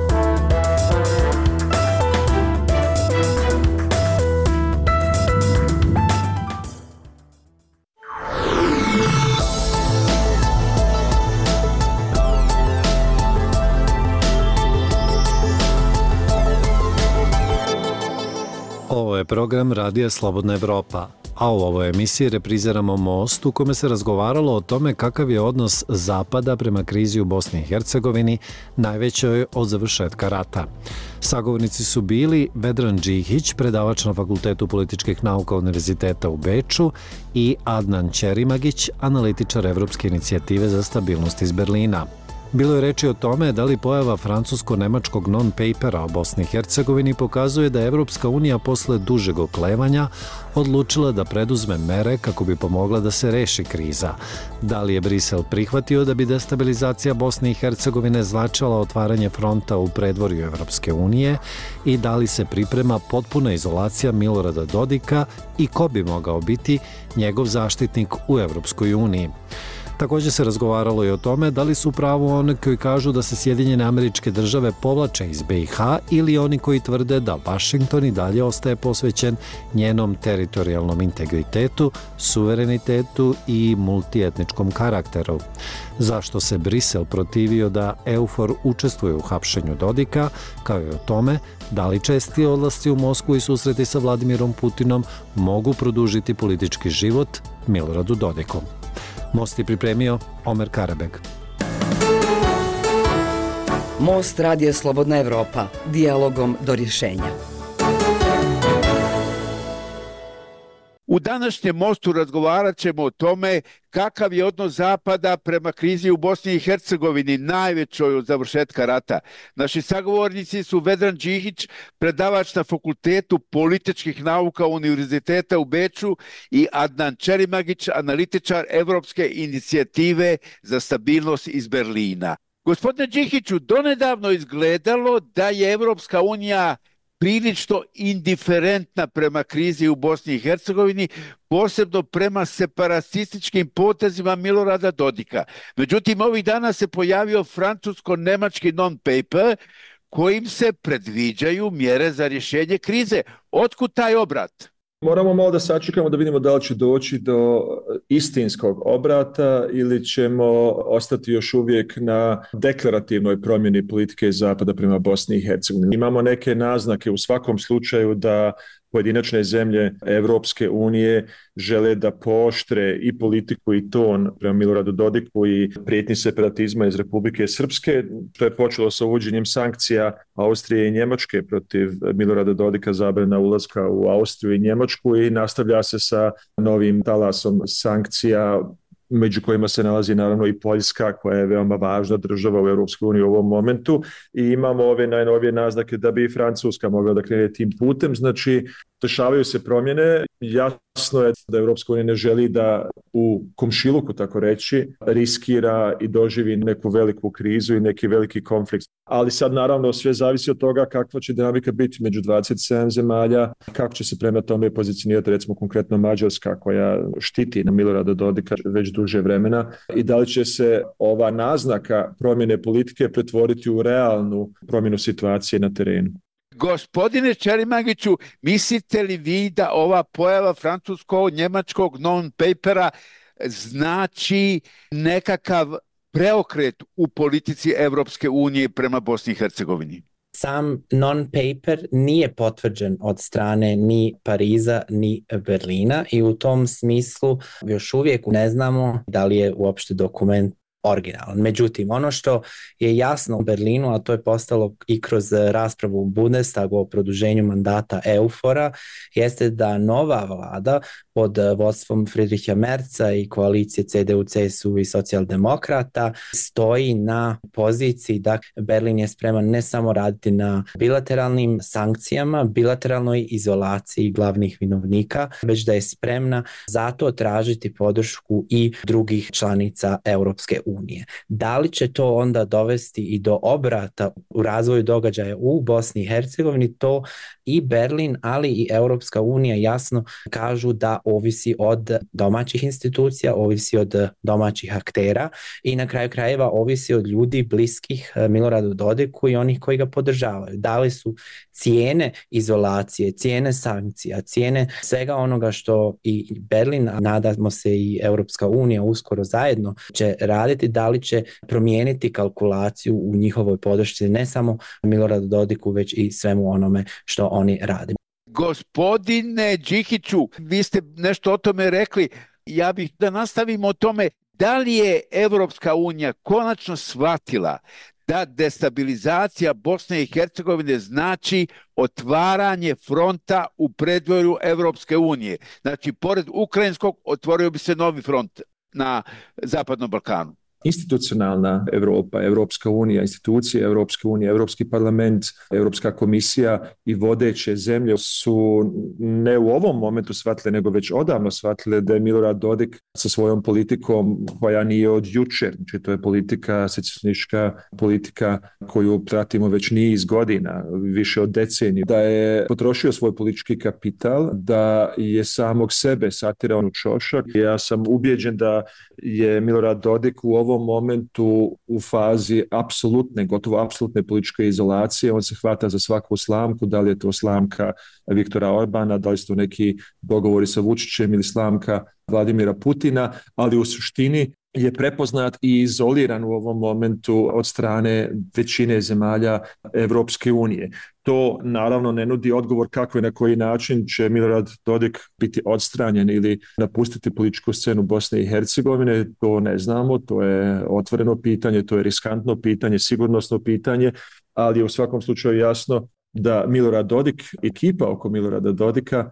Ovo je program Radija Slobodna Evropa, a u ovoj emisiji repriziramo Most u kome se razgovaralo o tome kakav je odnos Zapada prema krizi u Bosni i Hercegovini, najvećoj od završetka rata. Sagovornici su bili Vedran Džihić, predavač na Fakultetu političkih nauka Univerziteta u Beču, i Adnan Ćerimagić, analitičar Evropske inicijative za stabilnost iz Berlina. Bilo je reči o tome da li pojava francusko-nemačkog non-papera o Bosni i Hercegovini pokazuje da je Evropska unija posle dužeg oklevanja odlučila da preduzme mere kako bi pomogla da se reši kriza. Da li je Brisel prihvatio da bi destabilizacija Bosne i Hercegovine značila otvaranje fronta u predvorju Evropske unije i da li se priprema potpuna izolacija Milorada Dodika i ko bi mogao biti njegov zaštitnik u Evropskoj uniji. Također se razgovaralo i o tome da li su u pravu oni koji kažu da se Sjedinjene Američke Države povlače iz B i H ili oni koji tvrde da Vašington i dalje ostaje posvećen njenom teritorijalnom integritetu, suverenitetu i multietničkom karakteru. Zašto se Brisel protivio da EUFOR učestvuje u hapšenju Dodika, kao i o tome da li česti odlasci u Moskvu i susreti sa Vladimirom Putinom mogu produžiti politički život Miloradu Dodiku. Most je pripremio Omer Karabeg. Most Radija Slobodna Evropa. Dijalogom do rješenja. U današnjem Mostu razgovarat ćemo o tome kakav je odnos Zapada prema krizi u Bosni i Hercegovini, najvećoj od završetka rata. Naši sagovornici su Vedran Džihić, predavač na Fakultetu političkih nauka Univerziteta u Beču, i Adnan Ćerimagić, analitičar Evropske inicijative za stabilnost iz Berlina. Gospodine Džihiću, donedavno izgledalo da je Evropska unija prilično indiferentna prema krizi u Bosni i Hercegovini, posebno prema separatističkim potezima Milorada Dodika. Međutim, ovih dana se pojavio francusko-nemački non-paper kojim se predviđaju mjere za rješenje krize. Otkud taj obrat? Moramo malo da sačekamo da vidimo da li će doći do istinskog obrata ili ćemo ostati još uvijek na deklarativnoj promjeni politike Zapada prema Bosni i Hercegovini. Imamo neke naznake u svakom slučaju da pojedinačne zemlje Evropske unije žele da pooštre i politiku i ton prema Miloradu Dodiku i prijetnji separatizma iz Republike Srpske. To je počelo sa uvođenjem sankcija Austrije i Njemačke protiv Milorada Dodika, zabrana ulaska u Austriju i Njemačku, i nastavlja se sa novim talasom sankcija, među kojima se nalazi naravno i Poljska, koja je veoma važna država u Europskoj uniji u ovom momentu, i imamo ove najnovije naznake da bi i Francuska mogla da krene tim putem. Znači, Dešavaju se promjene. Jasno je da Europska unija ne želi da u komšiluku, tako reći, riskira i doživi neku veliku krizu i neki veliki konflikt. Ali sad naravno sve zavisi od toga kakva će dinamika biti među dvadeset sedam zemalja, kako će se prema tome pozicionirati recimo konkretno Mađarska koja štiti na Milorada Dodika već duže vremena i da li će se ova naznaka promjene politike pretvoriti u realnu promjenu situacije na terenu. Gospodine Čerimagiću, mislite li vi da ova pojava francusko-njemačkog non-papera znači nekakav preokret u politici Evropske unije prema Bosni i Hercegovini? Sam non-paper nije potvrđen od strane ni Pariza ni Berlina i u tom smislu još uvijek ne znamo da li je uopšte dokument originalan. Međutim, ono što je jasno u Berlinu, a to je postalo i kroz raspravu u Bundestagu o produženju mandata EUFOR-a, jeste da nova vlada pod vodstvom Friedricha Merza i koalicije C D U, C S U i socijaldemokrata stoji na poziciji da Berlin je spreman ne samo raditi na bilateralnim sankcijama, bilateralnoj izolaciji glavnih vinovnika, već da je spremna zato tražiti podršku i drugih članica Europske unije. Da li će to onda dovesti i do obrata u razvoju događaja u Bosni i Hercegovini, to i Berlin, ali i Europska unija jasno kažu da ovisi od domaćih institucija, ovisi od domaćih aktera i na kraju krajeva ovisi od ljudi bliskih Miloradu Dodiku i onih koji ga podržavaju. Da li su cijene izolacije, cijene sankcija, cijene svega onoga što i Berlin, a nadamo se i Europska unija uskoro zajedno će raditi, da li će promijeniti kalkulaciju u njihovoj podršci ne samo Miloradu Dodiku, već i svemu onome što oni rade. Gospodine Đikiću, vi ste nešto o tome rekli. Ja bih da nastavimo o tome. Da li je Evropska unija konačno shvatila da destabilizacija Bosne i Hercegovine znači otvaranje fronta u predvorju Evropske unije? Znači, pored ukrajinskog otvorio bi se novi front na Zapadnom Balkanu. Institucionalna Europa, Europska unija, institucije Europske unije, Europski parlament, Europska komisija i vodeće zemlje su ne u ovom momentu shvatile, nego već odavno shvatile da je Milorad Dodik sa svojom politikom koja nije od jučer, znači to je politika, secesionistička politika koju pratimo već niz godina, više od deceniju, da je potrošio svoj politički kapital, da je samog sebe satirao u čošak. Ja sam ubijeđen da je Milorad Dodik u ovom momentu u fazi apsolutne, gotovo apsolutne političke izolacije. On se hvata za svaku slamku, da li je to slamka Viktora Orbana, da li su to neki dogovori sa Vučićem ili slamka Vladimira Putina, ali u suštini je prepoznat i izoliran u ovom momentu od strane većine zemalja Evropske unije. To naravno ne nudi odgovor kako i na koji način će Milorad Dodik biti odstranjen ili napustiti političku scenu Bosne i Hercegovine. To ne znamo, to je otvoreno pitanje, to je riskantno pitanje, sigurnosno pitanje, ali je u svakom slučaju jasno da Milorad Dodik, ekipa oko Milorada Dodika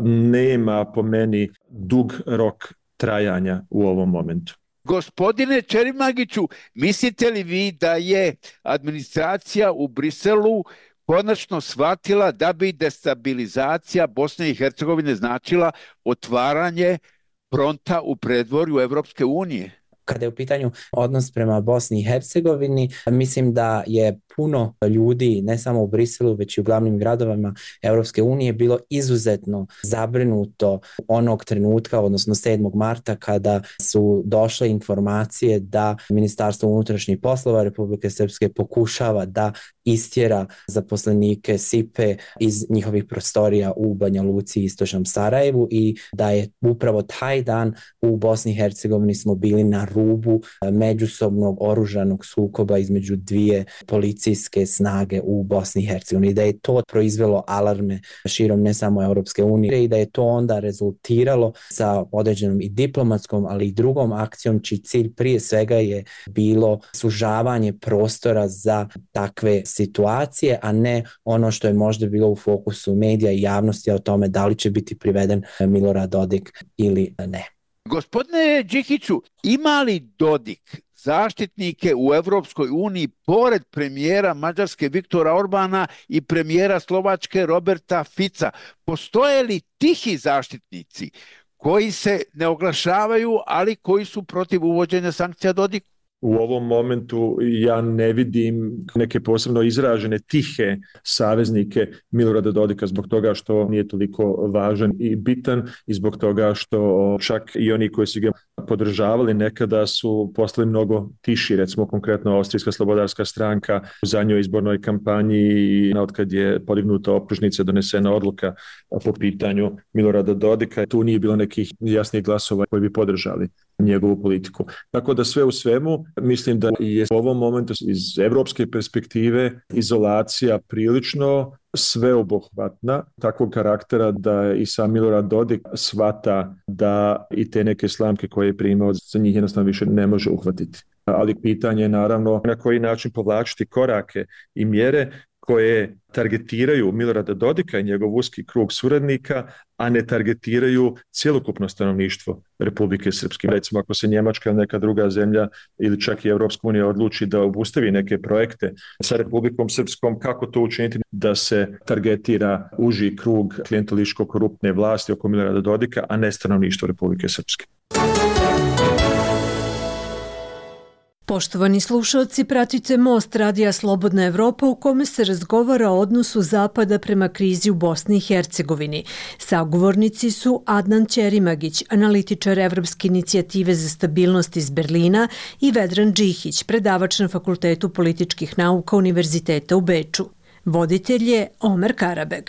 nema po meni dug rok trajanja u ovom momentu. Gospodine Čerimagiću, mislite li vi da je administracija u Briselu konačno shvatila da bi destabilizacija Bosne i Hercegovine značila otvaranje fronta u predvorju Evropske unije? Kada je u pitanju odnos prema Bosni i Hercegovini, mislim da je puno ljudi, ne samo u Briselu, već i u glavnim gradovima Europske unije, bilo izuzetno zabrinuto onog trenutka, odnosno sedmog marta, kada su došle informacije da Ministarstvo unutrašnjih poslova Republike Srpske pokušava da istjera zaposlenike S I P E iz njihovih prostorija u Banja Luci i istočnom Sarajevu i da je upravo taj dan u Bosni i Hercegovini smo bili na rubu međusobnog oružanog sukoba između dvije policijske snage u Bosni i Hercegovini, da je to proizvelo alarme širom ne samo Europske unije i da je to onda rezultiralo sa određenom i diplomatskom, ali i drugom akcijom čiji cilj prije svega je bilo sužavanje prostora za takve situacije, a ne ono što je možda bilo u fokusu medija i javnosti o tome da li će biti priveden Milorad Dodik ili ne. Gospodine Đikiću, ima li Dodik zaštitnike u Evropskoj uniji pored premijera Mađarske Viktora Orbana i premijera Slovačke Roberta Fica. Postoje li tihi zaštitnici koji se ne oglašavaju, ali koji su protiv uvođenja sankcija Dodiku? U ovom momentu ja ne vidim neke posebno izražene tihe saveznike Milorada Dodika zbog toga što nije toliko važan i bitan i zbog toga što čak i oni koji su ga podržavali nekada su postali mnogo tiši, recimo konkretno Austrijska slobodarska stranka u zadnjoj izbornoj kampanji i otkad je podignuta optužnica, donesena odluka po pitanju Milorada Dodika. Tu nije bilo nekih jasnih glasova koji bi podržali njegovu politiku. Tako da sve u svemu mislim da je u ovom momentu iz evropske perspektive izolacija prilično sveobuhvatna, takvog karaktera da i sam Milorad Dodik shvata da i te neke slamke koje je primao za njih jednostavno više ne može uhvatiti. Ali pitanje je naravno na koji način povlačiti korake i mjere koje targetiraju Milorada Dodika i njegov uski krug suradnika, a ne targetiraju cjelokupno stanovništvo Republike Srpske. Recimo ako se Njemačka ili neka druga zemlja ili čak i Evropska unija odluči da obustavi neke projekte sa Republikom Srpskom, kako to učiniti da se targetira uži krug klijentelističko-koruptne vlasti oko Milorada Dodika, a ne stanovništvo Republike Srpske. Poštovani slušalci, pratite Most Radija Slobodna Evropa u kome se razgovara o odnosu Zapada prema krizi u Bosni i Hercegovini. Sagovornici su Adnan Ćerimagić, analitičar Evropske inicijative za stabilnost iz Berlina, i Vedran Džihić, predavač na Fakultetu političkih nauka Univerziteta u Beču. Voditelj je Omer Karabeg.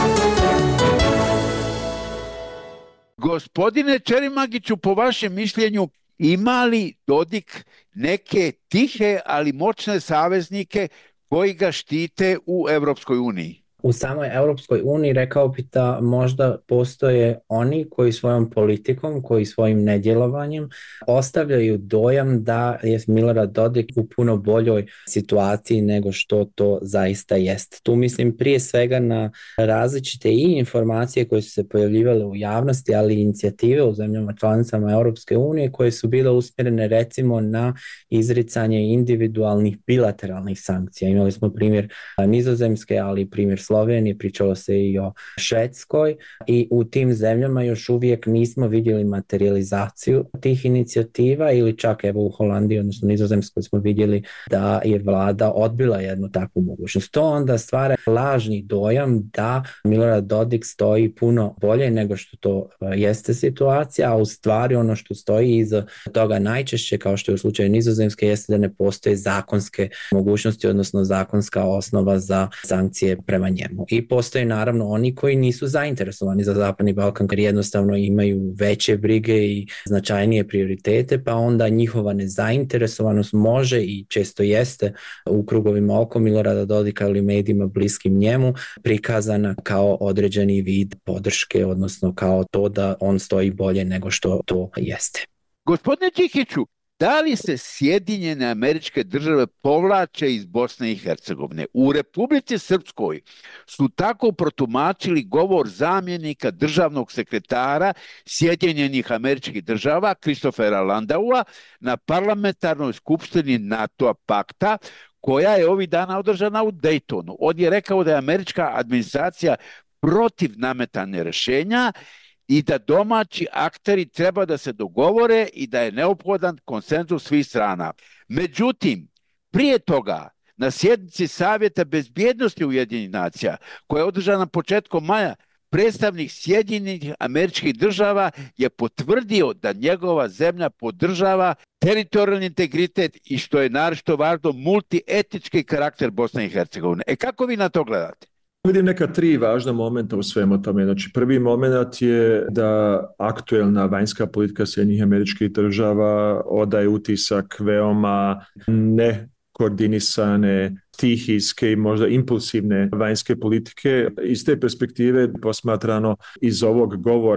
Gospodine Ćerimagiću, po vašem mišljenju, ima li Dodik neke tihe, ali moćne saveznike koji ga štite u Evropskoj uniji? U samoj Europskoj uniji rekao bi da možda postoje oni koji svojom politikom, koji svojim nedjelovanjem ostavljaju dojam da je Milorad Dodik u puno boljoj situaciji nego što to zaista jest. Tu mislim prije svega na različite i informacije koje su se pojavljivale u javnosti, ali i inicijative u zemljama članicama Europske unije koje su bile usmjerene recimo na izricanje individualnih bilateralnih sankcija. Imali smo primjer Nizozemske, ali i primjer Slovenije, pričalo se i o Švedskoj i u tim zemljama još uvijek nismo vidjeli materializaciju tih inicijativa ili čak evo u Holandiji, odnosno Nizozemskoj smo vidjeli da je vlada odbila jednu takvu mogućnost. To onda stvara lažni dojam da Milorad Dodik stoji puno bolje nego što to jeste situacija, a u stvari ono što stoji iza toga najčešće, kao što je u slučaju Nizozemske, jeste da ne postoje zakonske mogućnosti, odnosno zakonska osnova za sankcije prema njemu. I postoje naravno oni koji nisu zainteresovani za Zapadni Balkan, jer jednostavno imaju veće brige i značajnije prioritete, pa onda njihova nezainteresovanost može i često jeste u krugovima oko Milorada Dodika ili medijima bliskim njemu prikazana kao određeni vid podrške, odnosno kao to da on stoji bolje nego što to jeste. Gospodine Čikiću, da li se Sjedinjene Američke Države povlače iz Bosne i Hercegovine? U Republici Srpskoj su tako protumačili govor zamjenika državnog sekretara Sjedinjenih Američkih Država Kristofera Landaua na parlamentarnoj skupštini NATO pakta, koja je ovih dana održana u Daytonu. On je rekao da je američka administracija protiv nametanja rješenja i da domaći akteri treba da se dogovore i da je neophodan konsenzus svih strana. Međutim, prije toga, na sjednici Savjeta bezbjednosti Ujedinjenih nacija, koja je održana početkom maja, predstavnik Sjedinjenih Američkih Država je potvrdio da njegova zemlja podržava teritorijalni integritet i, što je naročito važno, multietnički karakter Bosne i Hercegovine. E kako vi na to gledate? Vidim neka tri važna momenta u svemu tome. Znači, prvi moment je da aktuelna vanjska politika Sjedinjenih Američkih Država odaje utisak veoma ne koordinisane, stihijske i možda impulsivne vanjske politike. Iz te perspektive posmatrano iz ovog govora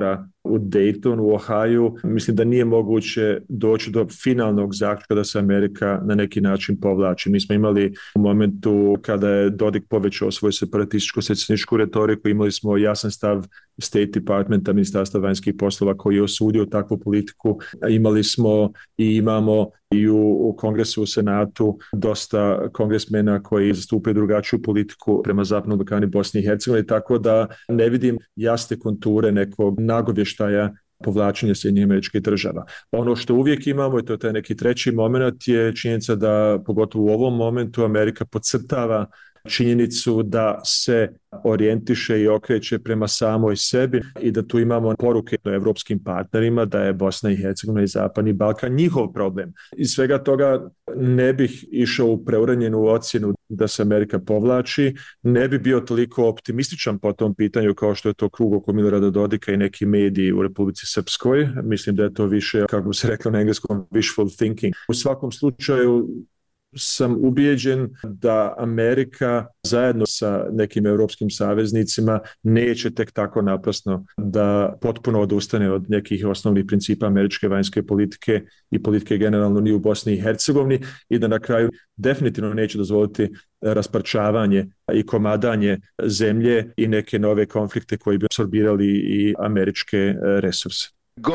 u Daytonu, u Ohaju, mislim da nije moguće doći do finalnog zaključka da se Amerika na neki način povlači. Mi smo imali u momentu kada je Dodik povećao svoju separatističko-secesionističku retoriku, imali smo jasan stav State Departmenta, Ministarstva vanjskih poslova koji je osudio takvu politiku. Imali smo i imamo i u, u Kongresu, u Senatu dosta kongresmena koji zastupaju drugačiju politiku prema Zapadnom Balkanu, Bosni i Hercegovini, tako da ne vidim jasne konture nekog nagovještaja povlačenja Sjedinjenih Američkih Država. Ono što uvijek imamo, i to je taj neki treći moment, je činjenica da pogotovo u ovom momentu Amerika podcrtava činjenicu da se orijentiše i okreće prema samoj sebi i da tu imamo poruke evropskim partnerima da je Bosna i Hercegovina i Zapadni Balkan njihov problem. Iz svega toga ne bih išao u preuranjenu ocjenu da se Amerika povlači, ne bi bio toliko optimističan po tom pitanju kao što je to krug oko Milorada Dodika i neki mediji u Republici Srpskoj. Mislim da je to više, kako se reklo na engleskom, wishful thinking. U svakom slučaju sam ubijeđen da Amerika zajedno sa nekim europskim saveznicima neće tek tako naprasno da potpuno odustane od nekih osnovnih principa američke vanjske politike i politike generalno ni u Bosni i Hercegovini i da na kraju definitivno neće dozvoliti rasparčavanje i komadanje zemlje i neke nove konflikte koji bi apsorbirali i američke resurse.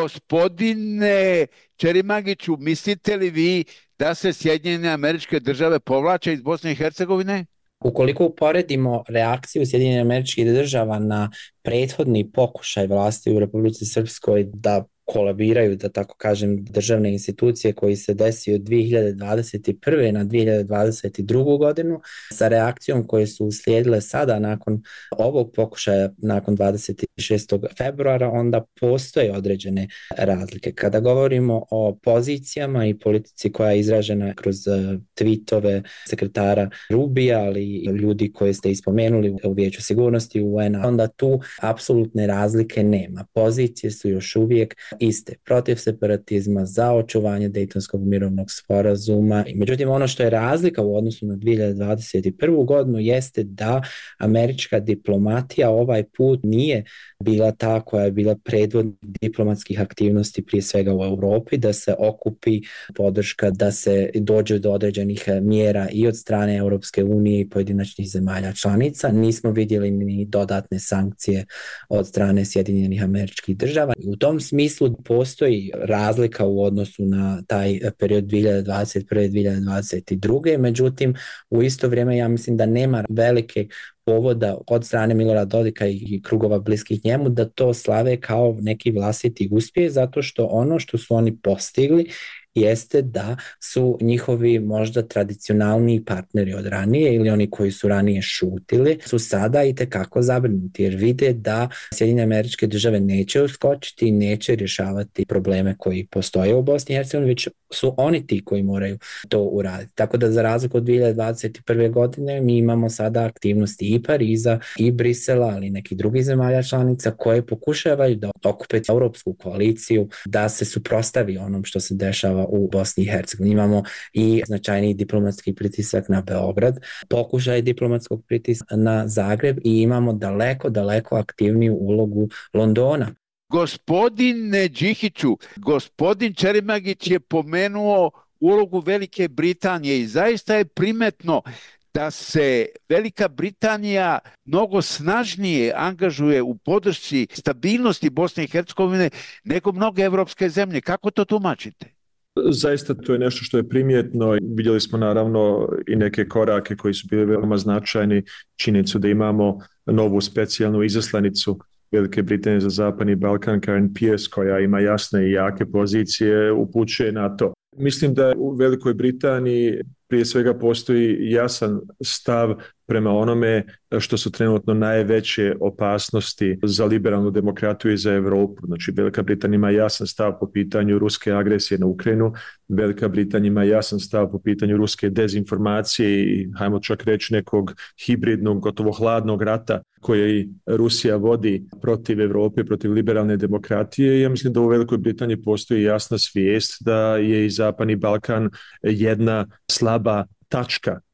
Gospodine Čerimagiću, mislite li vi da se Sjedinjene Američke Države povlače iz Bosne i Hercegovine? Ukoliko uporedimo reakciju Sjedinjenih Američkih Država na prethodni pokušaj vlasti u Republici Srpskoj da kolabiraju, da tako kažem, državne institucije koji se desio od dvije hiljade dvadeset prve na dvije hiljade dvadeset drugu godinu sa reakcijom koje su uslijedile sada nakon ovog pokušaja, nakon dvadeset šestog februara, onda postoje određene razlike. Kada govorimo o pozicijama i politici koja je izražena kroz tweetove sekretara Rubija, ali i ljudi koje ste ispomenuli u Vijeću sigurnosti U N-a, onda tu apsolutne razlike nema. Pozicije su još uvijek iste, protiv separatizma, za očuvanje Dejtonskog mirovnog sporazuma. Međutim, ono što je razlika u odnosu na dvije hiljade dvadeset prvu godinu jeste da američka diplomatija ovaj put nije bila ta koja je bila predvodnik diplomatskih aktivnosti prije svega u Europi, da se okupi podrška, da se dođe do određenih mjera i od strane Europske unije i pojedinačnih zemalja članica. Nismo vidjeli ni dodatne sankcije od strane Sjedinjenih Američkih Država. U tom smislu postoji razlika u odnosu na taj period dvije hiljade dvadeset prve do dvije hiljade dvadeset druge Međutim, u isto vrijeme ja mislim da nema velike povoda od strane Milorada Dodika i krugova bliskih njemu da to slave kao neki vlastiti uspjeh, zato što ono što su oni postigli jeste da su njihovi možda tradicionalni partneri od ranije ili oni koji su ranije šutili su sada i tekako zabrinuti jer vide da Sjedinjene Američke Države neće uskočiti i neće rješavati probleme koji postoje u Bosni i Hercegovini, već su oni ti koji moraju to uraditi. Tako da za razliku od dvije hiljade dvadeset prve godine mi imamo sada aktivnosti i Pariza i Brisela, ali i nekih drugih zemalja članica koje pokušavaju da okupe europsku koaliciju, da se suprotstavi onom što se dešava u Bosni i Hercegovini. Imamo i značajni diplomatski pritisak na Beograd, pokušaj diplomatskog pritiska na Zagreb i imamo daleko, daleko aktivniju ulogu Londona. Gospodine Đihiću, gospodin Čerimagić je pomenuo ulogu Velike Britanije i zaista je primetno da se Velika Britanija mnogo snažnije angažuje u podršci stabilnosti Bosne i Hercegovine nego mnoge evropske zemlje. Kako to tumačite? Zaista to je nešto što je primjetno. Vidjeli smo naravno i neke korake koji su bili veoma značajni. Činjenicu da imamo novu specijalnu izaslanicu Velike Britanije za Zapadni Balkan, Karen Pierce, koja ima jasne i jake pozicije, upućuje na to. Mislim da u Velikoj Britaniji prije svega postoji jasan stav prema onome što su trenutno najveće opasnosti za liberalnu demokratiju i za Europu. Znači, Velika Britanija ima jasan stav po pitanju ruske agresije na Ukrajinu, Velika Britanija ima jasan stav po pitanju ruske dezinformacije i, hajmo čak reći, nekog hibridnog, gotovo hladnog rata koje Rusija vodi protiv Europe, protiv liberalne demokratije. Ja mislim da u Velikoj Britaniji postoji jasna svijest da je i Zapadni Balkan jedna slaba tačka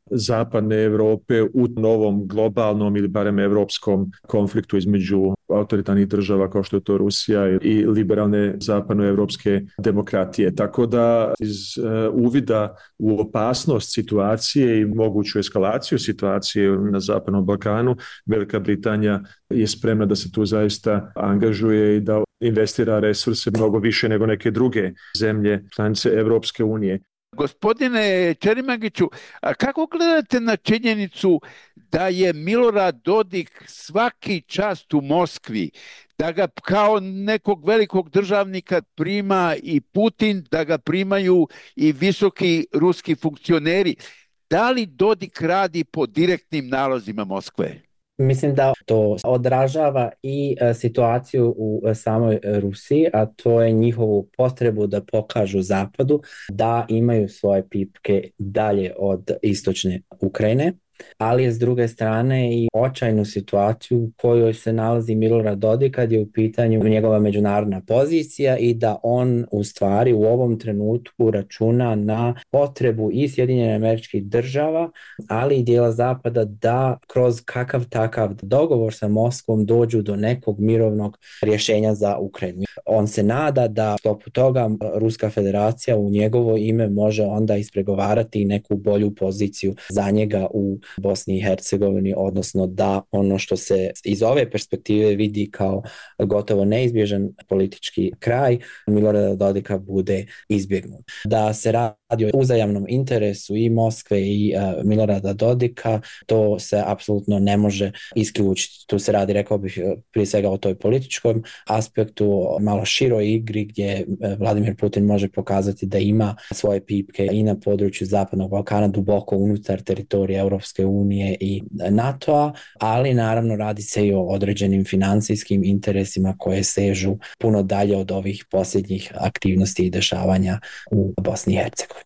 zapadne Europe u novom globalnom ili barem europskom konfliktu između autoritarnih država kao što je to Rusija i liberalne zapadnoevropske demokratije. Tako da iz uh, uvida u opasnost situacije i moguću eskalaciju situacije na Zapadnom Balkanu, Velika Britanija je spremna da se tu zaista angažuje i da investira resurse mnogo više nego neke druge zemlje članice Evropske unije. Gospodine Čerimagiću, a kako gledate na činjenicu da je Milorad Dodik svaki čas u Moskvi, da ga kao nekog velikog državnika prima i Putin, da ga primaju i visoki ruski funkcioneri? Da li Dodik radi po direktnim nalozima Moskve? Mislim da to odražava i situaciju u samoj Rusiji, a to je njihovu potrebu da pokažu Zapadu da imaju svoje pipke dalje od istočne Ukrajine, ali je s druge strane i očajnu situaciju u kojoj se nalazi Milorad Dodik kad je u pitanju njegova međunarodna pozicija i da on u stvari u ovom trenutku računa na potrebu i Sjedinjenih Američkih Država, ali i dijela Zapada da kroz kakav takav dogovor sa Moskvom dođu do nekog mirovnog rješenja za Ukrajinu. On se nada da u sklopu toga Ruska Federacija u njegovo ime može onda ispregovarati neku bolju poziciju za njega u Bosni i Hercegovini, odnosno da ono što se iz ove perspektive vidi kao gotovo neizbježan politički kraj Milorada Dodika bude izbjegnut. Da se radi o uzajamnom interesu i Moskve i uh, Milorada Dodika, to se apsolutno ne može isključiti. Tu se radi, rekao bih, prije svega o toj političkom aspektu, malo široj igri gdje Vladimir Putin može pokazati da ima svoje pipke i na području Zapadnog Balkana, duboko unutar teritorija Europske unije i NATO-a, ali naravno radi se i o određenim financijskim interesima koje sežu puno dalje od ovih posljednjih aktivnosti i dešavanja u Bosni i Hercegovini.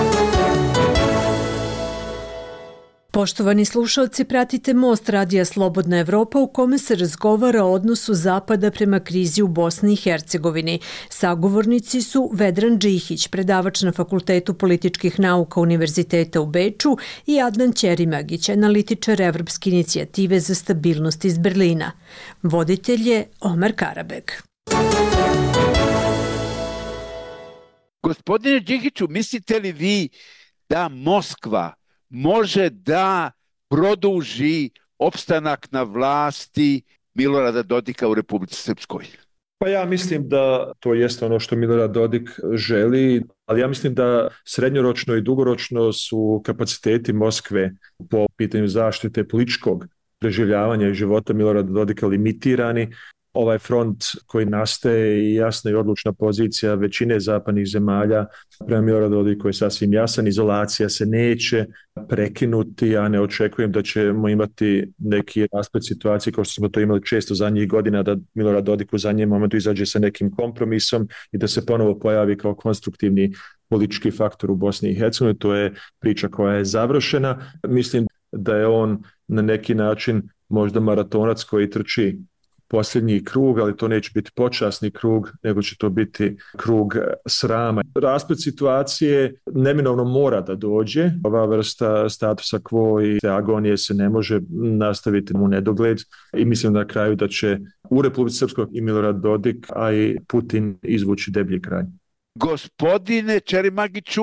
Poštovani slušalci, pratite Most radija Slobodna Evropa u kome se razgovara o odnosu Zapada prema krizi u Bosni i Hercegovini. Sagovornici su Vedran Džihić, predavač na Fakultetu političkih nauka Univerziteta u Beču, i Adnan Ćerimagić, analitičar Evropske inicijative za stabilnost iz Berlina. Voditelj je Omer Karabek. Gospodine Džihiću, mislite li vi da Moskva može da produži opstanak na vlasti Milorada Dodika u Republici Srpskoj? Pa ja mislim da to jeste ono što Milorad Dodik želi, ali ja mislim da srednjoročno i dugoročno su kapaciteti Moskve po pitanju zaštite političkog preživljavanja i života Milorada Dodika limitirani. Ovaj front koji nastaje i jasna i odlučna pozicija većine zapadnih zemalja prema Miloradu Dodiku je sasvim jasan. Izolacija se neće prekinuti, ja ne očekujem da ćemo imati neki rasplet situacije kao što smo to imali često zadnjih godina, da Milorad Dodik u zadnjem momentu izađe sa nekim kompromisom i da se ponovo pojavi kao konstruktivni politički faktor u Bosni i Hercegovini. To je priča koja je završena. Mislim da je on na neki način možda maratonac koji trči posljednji krug, ali to neće biti počasni krug, nego će to biti krug srama. Rasplet situacije neminovno mora da dođe. Ova vrsta statusa quo i agonije se ne može nastaviti u nedogled i mislim na kraju da će u Republici Srpskoj i Milorad Dodik, a i Putin izvući deblji kraj. Gospodine Čerimagiću,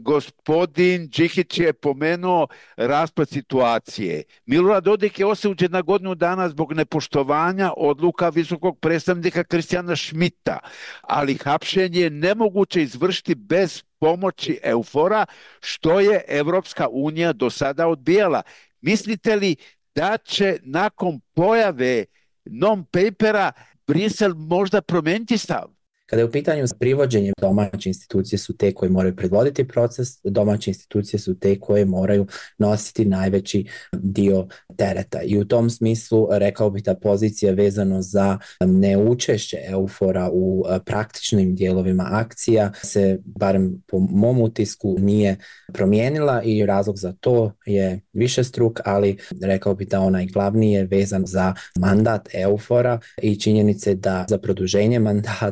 gospodin Džihić je pomenuo raspad situacije. Milorad Dodik je osuđen na godinu dana zbog nepoštovanja odluka visokog predstavnika Kristijana Šmita, ali hapšenje je nemoguće izvršiti bez pomoći Eufora, što je Evropska unija do sada odbijala. Mislite li da će nakon pojave non-papera Brisel možda promijeniti stav? Kada je u pitanju privođenje, domaće institucije su te koje moraju predvoditi proces, domaće institucije su te koje moraju nositi najveći dio tereta. I u tom smislu rekao bih da pozicija vezano za neučešće Eufora u praktičnim dijelovima akcija se, barem po mom utisku, nije promijenila i razlog za to je višestruk, ali rekao bih da onaj glavni je vezan za mandat Eufora i činjenice da za produženje mandata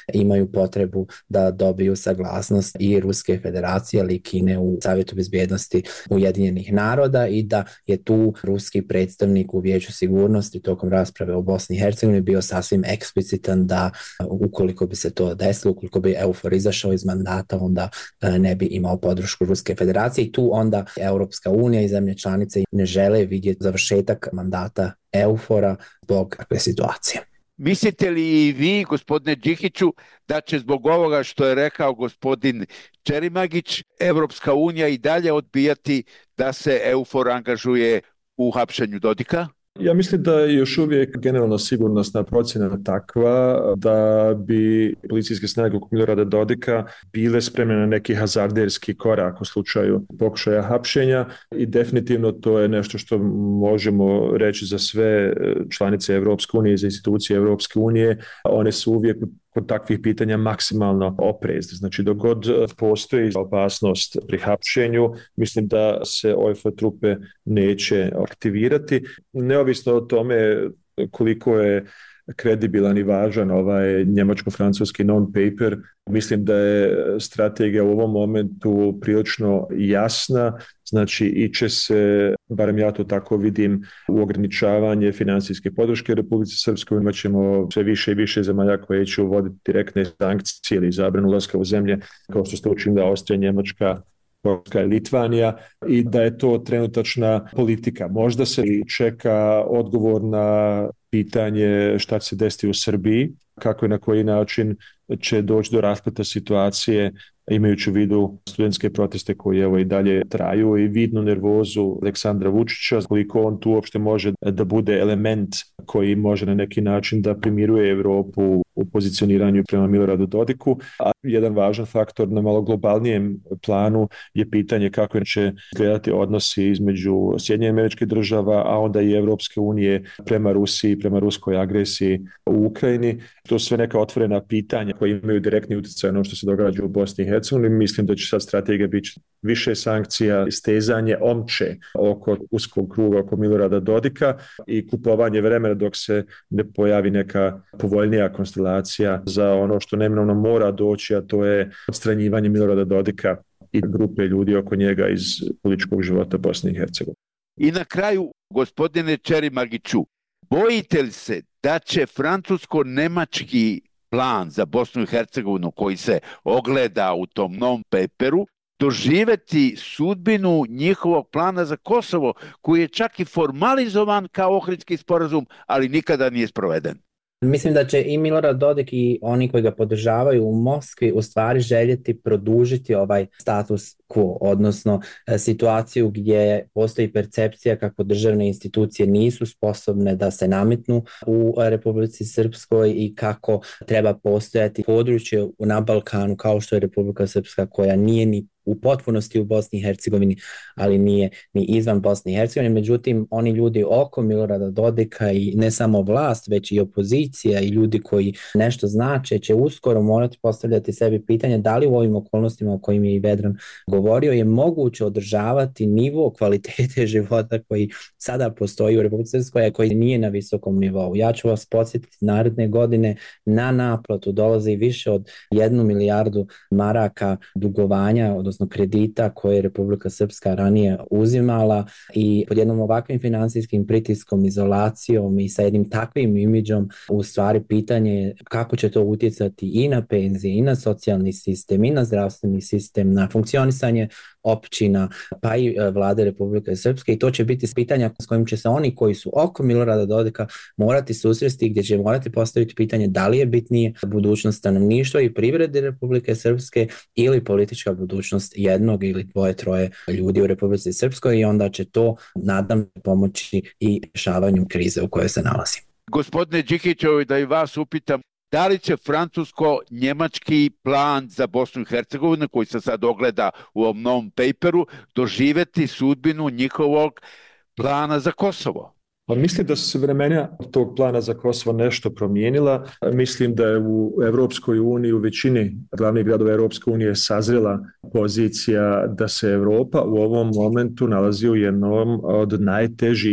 imaju potrebu da dobiju saglasnost i Ruske federacije, ali i Kine u Savjetu bezbjednosti Ujedinjenih naroda i da je tu ruski predstavnik u Vijeću sigurnosti tokom rasprave o Bosni i Hercegovini bio sasvim eksplicitan da ukoliko bi se to desilo, ukoliko bi EUFOR izašao iz mandata, onda ne bi imao podršku Ruske federacije i tu onda Europska unija i zemlje članice ne žele vidjeti završetak mandata EUFOR-a zbog takve situacije. Mislite li i vi, gospodine Đikiću, da će zbog ovoga što je rekao gospodin Čerimagić, Evropska unija i dalje odbijati da se EUFOR angažuje u hapšenju Dodika? Ja mislim da je još uvijek generalno sigurnosna procjena takva da bi policijske snage oko Milorada Dodika bile spremne na neki hazarderski korak u slučaju pokušaja hapšenja i definitivno to je nešto što možemo reći za sve članice Evropske unije i za institucije Evropske unije. One su uvijek kod takvih pitanja maksimalno oprezne. Znači, dok god postoji opasnost pri hapšenju, mislim da se O F trupe neće aktivirati. Neovisno o tome koliko je kredibilan i važan ovaj njemačko-francuski non-paper, mislim da je strategija u ovom momentu prilično jasna, znači iće se, barem ja to tako vidim, u ograničavanje financijske podrške Republici Srpskoj. Imat ćemo sve više i više zemalja koje će uvoditi direktne sankcije ili zabranu ulaska u zemlje, kao što ste učinili Austrija, Njemačka, Poljska i Litvanija, i da je to trenutačna politika. Možda se čeka odgovor na pitanje šta će se desiti u Srbiji, kako i na koji način će doći do raspleta situacije, imajući u vidu studentske proteste koji evo i dalje traju i vidnu nervozu Aleksandra Vučića, koliko on tu uopšte može da bude element koji može na neki način da primiruje Evropu u pozicioniranju prema Miloradu Dodiku. A jedan važan faktor na malo globalnijem planu je pitanje kako će izgledati odnosi između Sjedinjenih Američkih Država, a onda i Evropske unije prema Rusiji, prema ruskoj agresiji u Ukrajini. To su sve neka otvorena pitanja koji imaju direktni utjecaj na ono što se događa u Bosni i Hercegovini. Mislim da će sad strategija biti više sankcija, stezanje omče oko uskog kruga oko Milorada Dodika i kupovanje vremena dok se ne pojavi neka povoljnija konstelacija za ono što neminovno mora doći, a to je odstranjivanje Milorada Dodika i grupe ljudi oko njega iz političkog života Bosne i Hercegovine. I na kraju, gospodine Čerimagiću, bojite li se da će francusko-nemački plan za Bosnu i Hercegovinu koji se ogleda u tom non-paperu doživeti sudbinu njihovog plana za Kosovo, koji je čak i formalizovan kao Ohridski sporazum, ali nikada nije sproveden? Mislim da će i Milorad Dodik i oni koji ga podržavaju u Moskvi u stvari željeti produžiti ovaj status quo, odnosno situaciju gdje postoji percepcija kako državne institucije nisu sposobne da se nametnu u Republici Srpskoj i kako treba postojati područje na Balkanu kao što je Republika Srpska, koja nije ni u potpunosti u Bosni i Hercegovini, ali nije ni izvan Bosne i Hercegovine. Međutim, oni ljudi oko Milorada Dodika i ne samo vlast, već i opozicija i ljudi koji nešto znače će uskoro morati postavljati sebi pitanje da li u ovim okolnostima o kojim je i Vedran govorio je moguće održavati nivo kvalitete života koji sada postoji u Republici Srpskoj, a koji nije na visokom nivou. Ja ću vas podsjetiti, naredne godine na naplatu dolazi više od jednu milijardu maraka dugovanja, odnosno kredita koje je Republika Srpska ranije uzimala, i pod jednom ovakvim finansijskim pritiskom, izolacijom i sa jednim takvim imidžom u stvari pitanje je kako će to utjecati i na penzije, i na socijalni sistem, i na zdravstveni sistem, na funkcionisanje općina, pa i vlade Republike Srpske, i to će biti pitanja s kojim će se oni koji su oko Milorada Dodika morati susresti, gdje će morati postaviti pitanje da li je bitnije budućnost stanovništva i privrede Republike Srpske ili politička budućnost jednog ili dvoje, troje ljudi u Republici Srpskoj, i onda će to, nadam, pomoći i rješavanju krize u kojoj se nalazi. Gospodine Đikićevi, da i vas upitam, da li će francusko-njemački plan za Bosnu i Hercegovinu, koji se sad ogleda u ovom novom paperu, doživeti sudbinu njihovog plana za Kosovo? Pa mislim da su se vremena tog plana za Kosovo nešto promijenila. Mislim da je u Evropskoj uniji, u većini glavnih gradova Evropske unije sazrela pozicija da se Evropa u ovom momentu nalazi u jednom od najtežih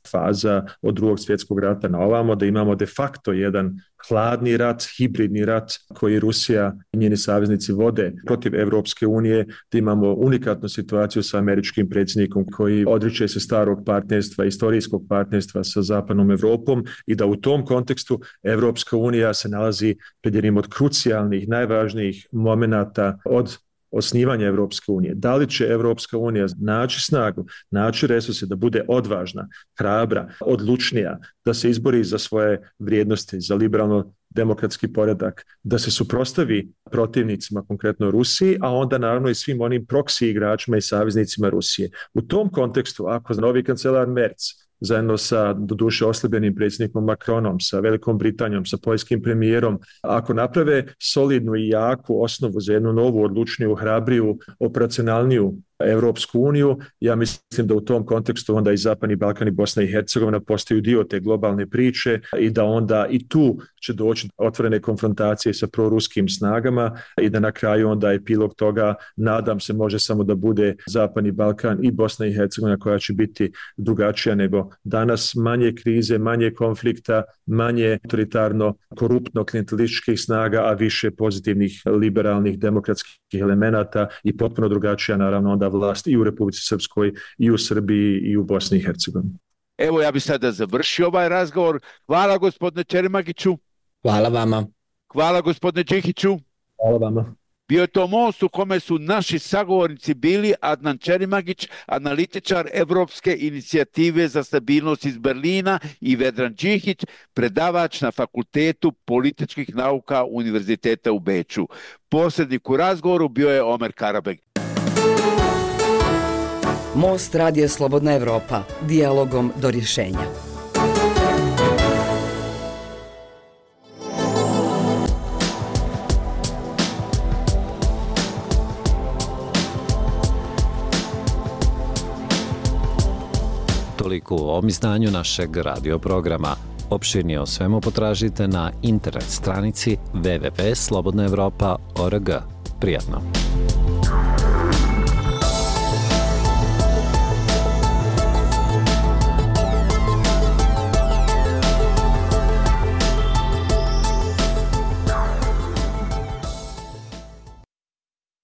faza od drugog svjetskog rata na ovamo, da imamo de facto jedan hladni rat, hibridni rat koji Rusija i njeni saveznici vode protiv Evropske unije, da imamo unikatnu situaciju sa američkim predsjednikom koji odriče se starog partnerstva, istorijskog partnerstva sa zapadnom Evropom i da u tom kontekstu Evropska unija se nalazi pred jednim od krucijalnih, najvažnijih momenata od osnivanja Evropske unije. Da li će Evropska unija naći snagu, naći resurse da bude odvažna, hrabra, odlučnija, da se izbori za svoje vrijednosti, za liberalno demokratski poredak, da se suprotstavi protivnicima, konkretno Rusiji, a onda naravno i svim onim proksi igračima i saveznicima Rusije. U tom kontekstu, ako novi kancelar Merz zajedno sa doduše oslabljenim predsjednikom Macronom, sa Velikom Britanijom, sa poljskim premijerom, ako naprave solidnu i jaku osnovu za jednu novu, odlučniju, hrabriju, operacionalniju Evropsku uniju, ja mislim da u tom kontekstu onda i Zapadni Balkan i Bosna i Hercegovina postaju dio te globalne priče i da onda i tu će doći otvorene konfrontacije sa proruskim snagama i da na kraju onda epilog toga, nadam se, može samo da bude Zapadni Balkan i Bosna i Hercegovina koja će biti drugačija nego danas, manje krize, manje konflikta, manje autoritarno, koruptno, klijentelističkih snaga, a više pozitivnih, liberalnih, demokratskih elemenata i potpuno drugačija naravno onda vlast i u Republici Srpskoj, i u Srbiji, i u Bosni i Hercegovini. Evo, ja bih sada završio ovaj razgovor. Hvala gospodine Čermagiću. Hvala vama. Hvala gospodine Čihiću. Hvala vama. Bio je to most u kome su naši sagovornici bili Adnan Čerimagić, analitičar Evropske inicijative za stabilnost iz Berlina, i Vedran Đihić, predavač na Fakultetu političkih nauka Univerziteta u Beču. Posrednik u razgovoru bio je Omer Karabeg. Most Radio Slobodna Evropa, dijalogom do rješenja. Toliko u ovom izdanju našeg radio programa. Opširnije o svemu potražite na internet stranici w w w tačka slobodna evropa tačka org. Prijatno.